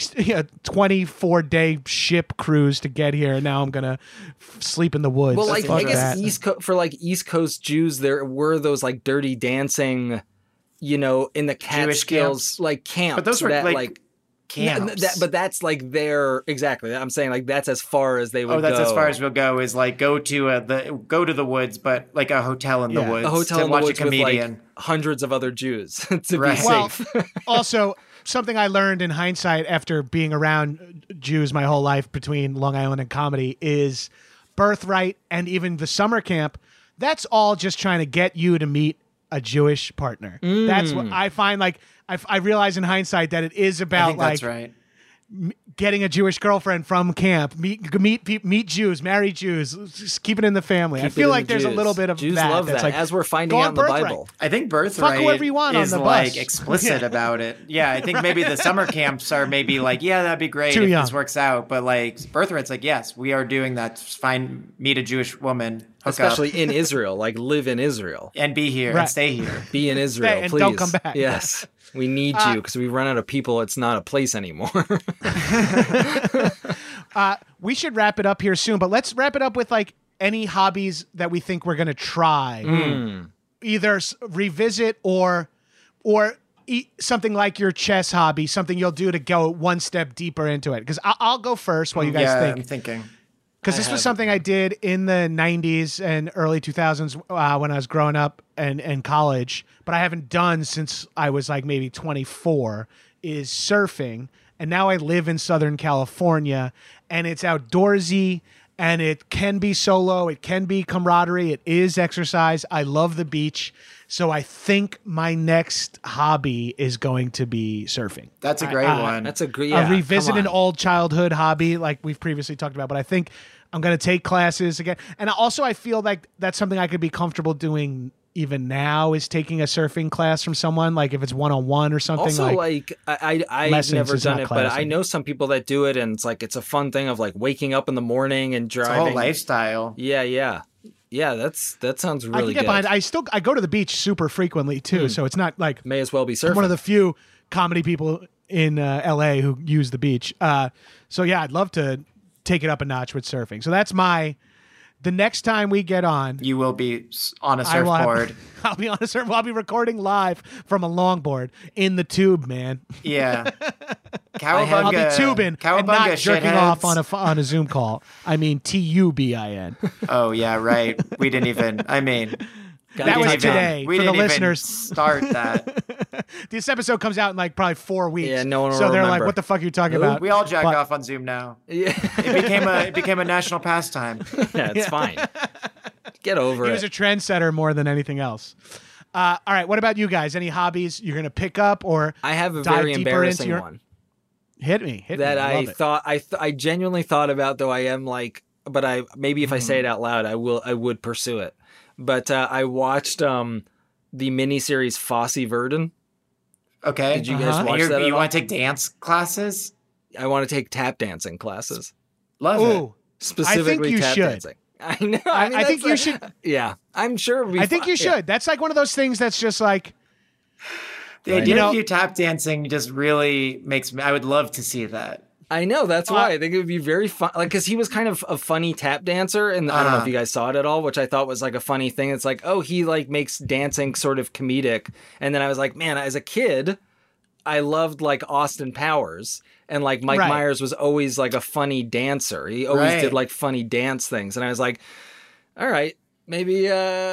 24-day ship cruise to get here. And now I'm gonna sleep in the woods. Well, like Fuck I guess that. for like East Coast Jews, there were those like Dirty Dancing, in the Catskills, camps. like camps. But those were that, like camps. but that's like their exactly. I'm saying like that's as far as they would. Oh, that's go. as far as we'll go. Is like go to the woods, but like a hotel in the Yeah. woods a hotel to in the watch woods a comedian. with like hundreds of other Jews to Right. be Well, safe. also, something I learned in hindsight after being around Jews my whole life between Long Island and comedy is Birthright and even the summer camp. That's all just trying to get you to meet a Jewish partner. That's what I find. Like I realize in hindsight that it is I about think like that's right. getting a Jewish girlfriend from camp, meet Jews, marry Jews, just keep it in the family. I Keep it feel in like the there's a Jews. little bit of Jews that. love that's that, like, as we're finding go out on in the Birthright. Bible. I think Birthright whoever you want on is the like bus. explicit Yeah. about it. Yeah, I think maybe the summer camps are maybe like, yeah, that'd be great Too if young. this works out. But like Birthright's like, yes, we are doing that. Meet a Jewish woman, hook Especially up, in Israel, like live in Israel, and be here Right. and stay here. be in Israel, and please. don't come back. Yes, we need you because we run out of people. It's not a place anymore. We should wrap it up here soon, but let's wrap it up with like any hobbies that we think we're gonna try, either revisit or something like your chess hobby, something you'll do to go one step deeper into it. Because I'll go first while you guys Yeah, think. I'm thinking. Because this was something I did in the 90s and early 2000s when I was growing up and college, but I haven't done since I was like maybe 24, is surfing. And now I live in Southern California, and it's outdoorsy, and it can be solo, it can be camaraderie, it is exercise. I love the beach. So I think my next hobby is going to be surfing. That's a great one. That's a great. I'll revisit come an on. old childhood hobby like we've previously talked about, but I think I'm going to take classes again. And also I feel like that's something I could be comfortable doing even now is taking a surfing class from someone, like if it's one-on-one or something. Also, I've lessons never is done not it, but I classing. know some people that do it, and it's a fun thing of like waking up in the morning and It's a driving. whole lifestyle. Yeah. That sounds I really can get good. behind. I go to the beach super frequently too, so it's not like May as well be I'm surfing. one of the few comedy people in LA who use the beach. So yeah, I'd love to take it up a notch with surfing. So that's the next time we get on, You will be on a I will have- surfboard. I'll be on a surfboard. I'll be recording live from a longboard in the tube, man. Yeah. I'll be tubing and not Cowabunga jerking shitheads. off on a Zoom call. I mean TUBIN. Oh yeah, right. We didn't even. I mean, That was today We for the didn't even listeners. start that. This episode comes out in like probably 4 weeks. Yeah, no one will So they're like, remember. "What the fuck are you talking about?" We all jack But- off on Zoom now. Yeah, It became a national pastime. yeah, it's fine. Get over He it. was a trendsetter more than anything else. All right, what about you guys? Any hobbies you're gonna pick up or I have a dive very deeper embarrassing into your- one hit me? that I I love it. thought I genuinely thought about, though I am like, but I maybe if I say it out loud, I would pursue it. But I watched the miniseries Fosse Verdon. Okay. Did you guys Uh-huh. watch that? You at all? want to take dance classes? I want to take tap dancing classes, Love it. Ooh, specifically you tap should. dancing. I know. I mean, think that's you like- should. Yeah, I'm sure. It'd be I think fun. you Yeah. should. That's like one of those things that's just like, The idea You know- of you tap dancing just really makes me. I would love to see that. I know. That's why I think it would be very fun. Like, because he was kind of a funny tap dancer, and I don't know if you guys saw it at all, which I thought was like a funny thing. It's like, oh, he like makes dancing sort of comedic, and then I was like, man, as a kid, I loved like Austin Powers, and like Mike Right. Myers was always like a funny dancer. He always Right. did like funny dance things, and I was like, all right, maybe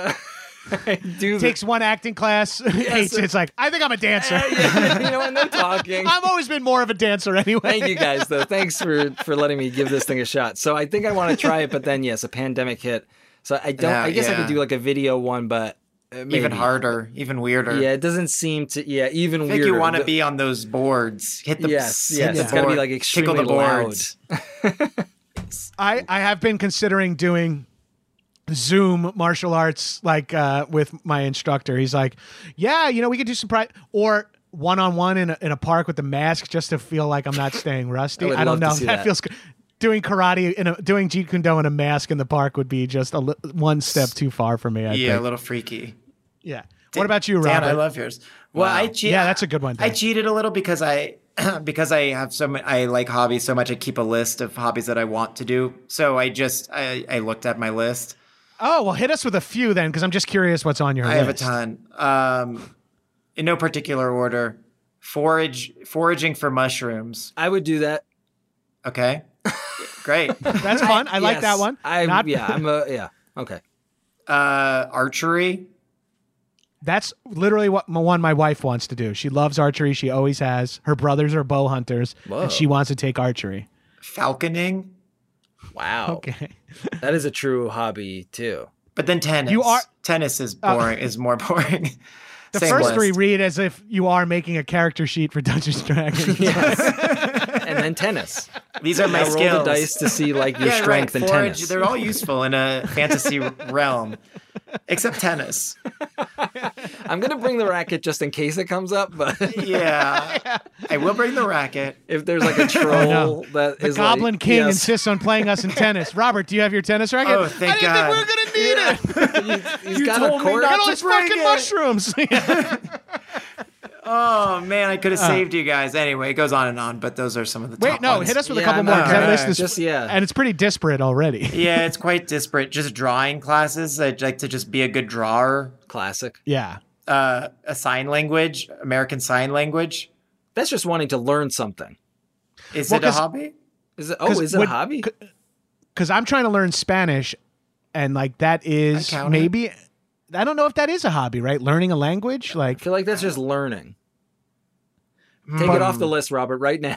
do the takes one acting class, hates it. It's like, I think I'm a dancer. yeah, you know, and they're talking. I've always been more of a dancer anyway. Thank you guys, though. Thanks for letting me give this thing a shot. So I think I want to try it, but then yes, a pandemic hit. So I don't. Yeah, I guess I yeah. could do like a video one, but maybe. Even harder, even weirder. Yeah, it doesn't seem to. Yeah, even I think weirder. you want to be on those boards. Hit the Yes, hit yes, the it's gotta be, board, like, extremely tickle the loud. boards. I have been considering doing Zoom martial arts with my instructor. He's like, yeah, we could do some or one-on-one in a park with the mask just to feel like I'm not staying rusty. I would I don't love to know. see That that. feels good. Doing karate doing Jeet Kune Do in a mask in the park would be just one step too far for me. I Yeah, a think. little freaky. Yeah. What about you, Dan, Robert? I love yours. Well, Wow. I cheat. Yeah, that's a good one, I Dan. cheated a little because I have so many. I like hobbies so much. I keep a list of hobbies that I want to do. So I looked at my list. Oh, well, hit us with a few then, because I'm just curious what's on your I list. have a ton. In no particular order. Foraging for mushrooms. I would do that. Okay. Great. That's fun. I like Yes. that one. Not- Yeah. Okay. Archery. That's literally what one my wife wants to do. She loves archery. She always has. Her brothers are bow hunters, Whoa. and she wants to take archery. Falconing. Wow. Okay. That is a true hobby too. But then tennis. You are- Tennis is boring. Is more boring. The Same first list. three read as if you are making a character sheet for Dungeons and Dragons. And then tennis. These are my Now roll skills. the dice to see like your Yeah, strength right. in Forage, tennis. they're all useful in a fantasy realm, except tennis. I'm gonna bring the racket just in case it comes up, but Yeah, I will bring the racket. if there's like a troll no. that The is Goblin like, King yes. insists on playing us in tennis. Robert, do you have your tennis racket? Oh, thank God. I didn't think we were going to need it. He's You got told a me court. not Got all to these bring fucking it. mushrooms. Oh man, I could have saved you guys. Anyway, it goes on and on, but those are some of the Wait, top no, ones. hit us with a Yeah, couple I'm more. not 'cause that gonna- list is, just- yeah. and it's pretty disparate already. Yeah, it's quite disparate. Just drawing classes. I'd like to just be a good drawer. Classic. Yeah. A sign language, American Sign Language. That's just wanting to learn something. Is Well, it a 'cause- hobby? Is it? Oh, 'Cause is it a when- hobby? Because I'm trying to learn Spanish, and like that is I count maybe. I don't know if that is a hobby, right? Learning a language, I like feel like that's just learning. Take it off the list, Robert, right now.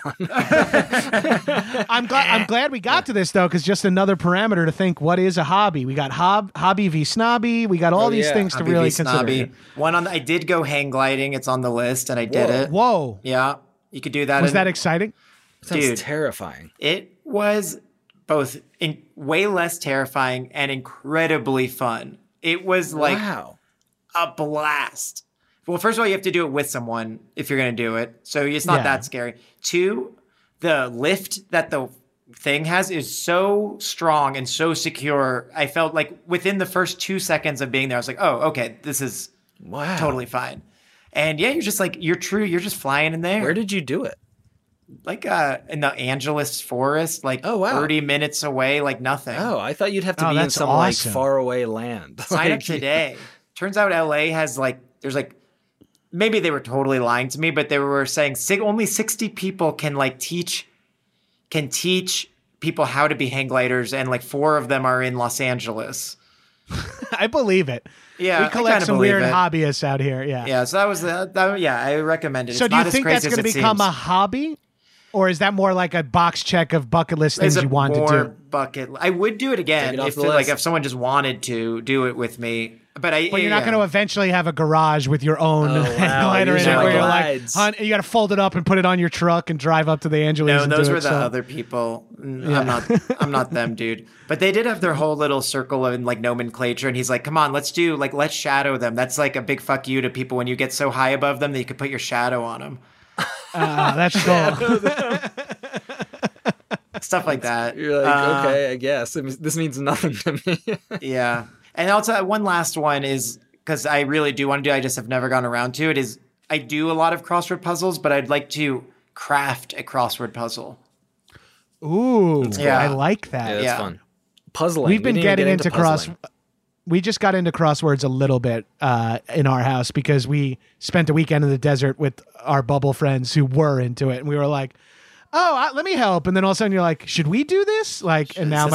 I'm glad we got to this though, because just another parameter to think what is a hobby. We got hobby v snobby. We got all Oh, these yeah. things to Hobby really v consider. snobby. I did go hang gliding. It's on the list, and I did it. Whoa, Yeah, you could do that. was in- that exciting? Sounds Dude. terrifying. It was both way less terrifying and incredibly fun. It was like Wow. a blast. Well, first of all, you have to do it with someone if you're going to do it. So it's not that scary. 2, the lift that the thing has is so strong and so secure. I felt like within the first 2 seconds of being there, I was like, oh, okay, this is totally fine. And yeah, you're just like, you're just flying in there. Where did you do it? Like in the Angeles forest, like 30 minutes away, like nothing. Oh, I thought you'd have to be in some like faraway land. Sign up today. Turns out LA has there's maybe they were totally lying to me, but they were saying only 60 people can teach people how to be hang gliders, and 4 of them are in Los Angeles. I believe it. Yeah, we collect some weird hobbyists out here. Yeah. Yeah. So that was I recommend it. So do you think that's going to become a hobby? Or is that more like a box check of bucket list things you want to do? I would do it again if someone just wanted to do it with me. But you're not going to eventually have a garage with your own glider in it where you're like, you got to fold it up and put it on your truck and drive up to the Angeles. No, those were the other people. Yeah. I'm not them, dude. But they did have their whole little circle of nomenclature, and he's like, come on, let's shadow them. That's like a big fuck you to people when you get so high above them that you can put your shadow on them. That's cool. Stuff like that. You're like, okay, I guess. This means nothing to me. Yeah. And also one last one is, because I really do want to do, I just have never gone around to it, is I do a lot of crossword puzzles, but I'd like to craft a crossword puzzle. Ooh, yeah. I like that. Yeah, that's fun. Puzzling. We've been getting into we just got into crosswords a little bit in our house because we spent a weekend in the desert with our bubble friends who were into it. And we were like, let me help. And then all of a sudden you're like, should we do this? And now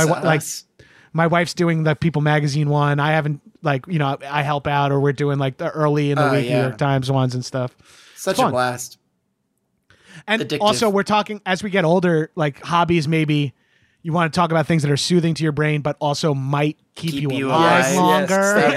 my wife's doing the People Magazine one. I haven't I help out, or we're doing the early in the week New York Times ones and stuff. Such a blast. And addictive. Also we're talking, as we get older, hobbies, maybe you want to talk about things that are soothing to your brain, but also might keep you alive longer.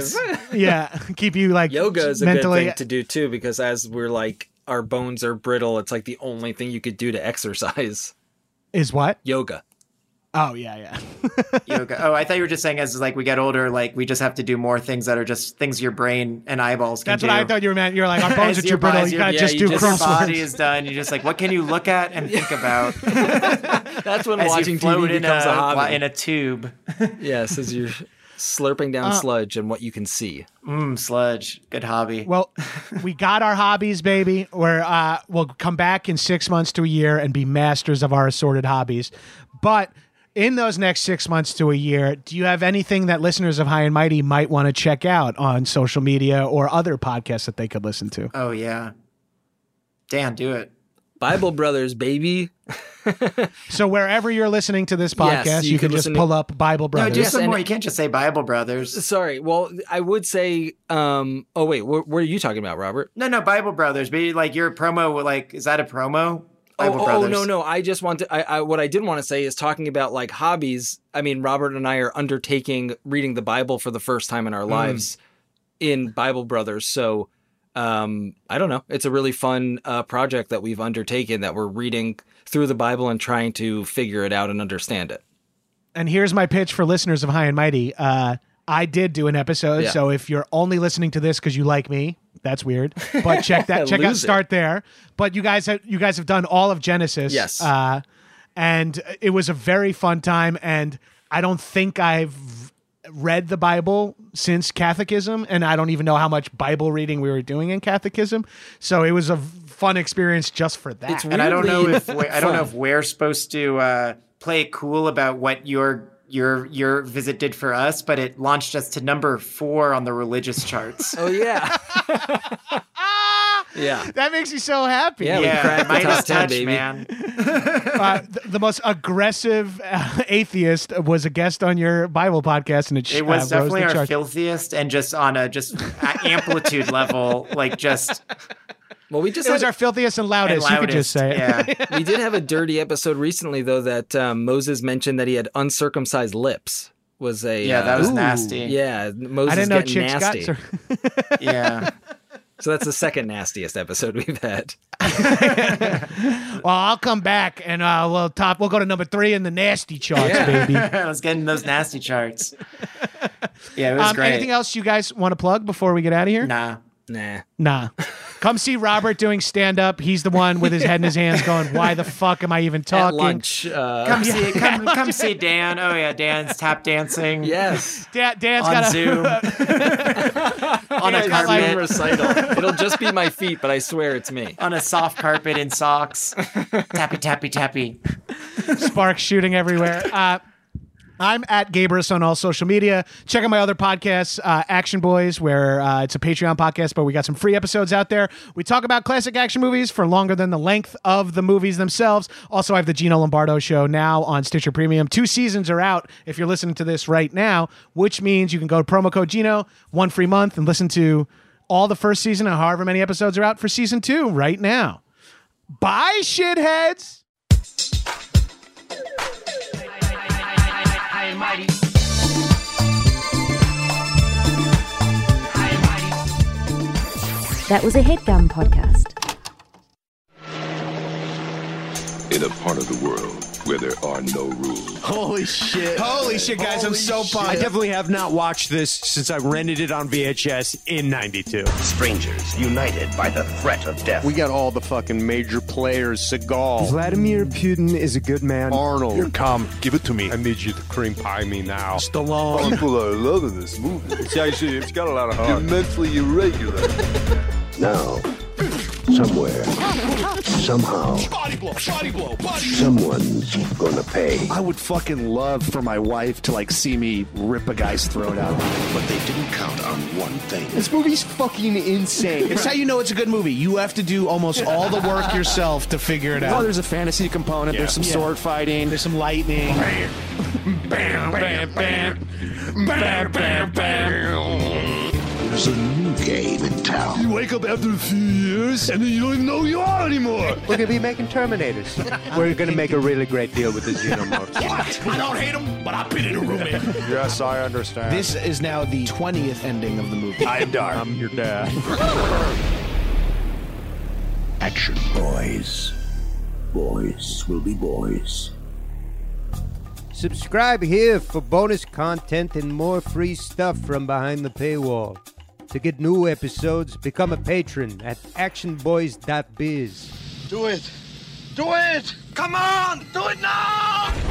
Yes, keep you yoga is mentally a good thing to do too, because as we're our bones are brittle, it's the only thing you could do to exercise. Is what? Yoga. Oh yeah. Yoga. Oh, I thought you were just saying as we get older, we just have to do more things that are just things your brain and eyeballs can do. That's what I thought you were meant. You're like, our bones are too brittle. You gotta just do crosswords. Your body is done. You're just what can you look at and think about? That's when watching TV becomes a hobby. In a tube. Yes, as you're slurping down sludge and what you can see. Sludge. Good hobby. Well, we got our hobbies, baby. We'll come back in 6 months to a year and be masters of our assorted hobbies. But in those next 6 months to a year, do you have anything that listeners of High and Mighty might want to check out on social media or other podcasts that they could listen to? Oh, yeah. Dan, do it. Bible Brothers, baby. So wherever you're listening to this podcast, you can just pull up Bible Brothers. No, do some more. You can't just say Bible Brothers. Sorry. Well, I would say, oh, wait, what are you talking about, Robert? No, Bible Brothers. Maybe your promo, is that a promo? Oh, no. I just want to, what I did want to say is talking about hobbies. I mean, Robert and I are undertaking reading the Bible for the first time in our lives in Bible Brothers. So, I don't know. It's a really fun project that we've undertaken, that we're reading through the Bible and trying to figure it out and understand it. And here's my pitch for listeners of High and Mighty. I did do an episode. Yeah. So if you're only listening to this because you like me, that's weird. But check out Start There. But you guys have done all of Genesis. Yes. And it was a very fun time. And I don't think I've read the Bible since catechism, and I don't even know how much Bible reading we were doing in catechism. So it was a fun experience just for that. And I don't know if we're supposed to play it cool about what your visit did for us, but it launched us to number 4 on the religious charts. Oh yeah. Yeah. That makes you so happy. Yeah, we cracked the top 10, baby. Man. The most aggressive atheist was a guest on your Bible podcast, and it was definitely our filthiest, and just on a amplitude level, Well, it was our filthiest and loudest. You could just say it. Yeah. We did have a dirty episode recently, though, that Moses mentioned that he had uncircumcised lips. That was nasty. Yeah, Moses I didn't know getting chicks nasty. Yeah. So that's the second nastiest episode we've had. Well, I'll come back and we'll go to number 3 in the nasty charts, baby. Let's get in those nasty charts. Yeah, it was great. Anything else you guys want to plug before we get out of here? Nah. Come see Robert doing stand-up. He's the one with his head in his hands going, why the fuck am I even talking? At lunch. Come see Dan. Oh yeah, Dan's tap dancing. Yes. Dan's On got Zoom. On a Zoom carpet. recital. It'll just be my feet, but I swear it's me. On a soft carpet in socks. Tappy, tappy, tappy. sparks shooting everywhere. I'm at Gabrus on all social media. Check out my other podcasts, Action Boys, where it's a Patreon podcast, but we got some free episodes out there. We talk about classic action movies for longer than the length of the movies themselves. Also, I have the Gino Lombardo Show now on Stitcher Premium. 2 seasons are out if you're listening to this right now, which means you can go to promo code Gino, 1 free month, and listen to all the first season and however many episodes are out for season 2 right now. Bye, shitheads! That was a HeadGum podcast. In a part of the world where there are no rules. Holy shit, guys! I'm so pumped. I definitely have not watched this since I rented it on VHS in '92. Strangers united by the threat of death. We got all the fucking major players. Seagal. Vladimir Putin is a good man. Arnold. Here, come, give it to me. I need you to cream pie me now. Stallone. People are loving this movie. It's actually, it's got a lot of heart. You're mentally irregular. Now, somewhere, somehow, someone's gonna pay. I would fucking love for my wife to like see me rip a guy's throat out. But they didn't count on one thing. This movie's fucking insane. It's how you know it's a good movie. You have to do almost all the work yourself to figure it out. Well, there's a fantasy component. There's some sword fighting. There's some lightning. Bam, bam, bam. Bam, bam, bam. There's a new game in town. You wake up after a few years, and then you don't even know who you are anymore. We're gonna be making Terminators. We're gonna make a really great deal with the Xenomorphs. What? I don't hate him, but I've been in a room. Yes, I understand. This is now the 20th ending of the movie. I am Dark. I'm your dad. Action boys. Boys will be boys. Subscribe here for bonus content and more free stuff from behind the paywall. To get new episodes, become a patron at actionboys.biz. Do it. Do it. Come on. Do it now.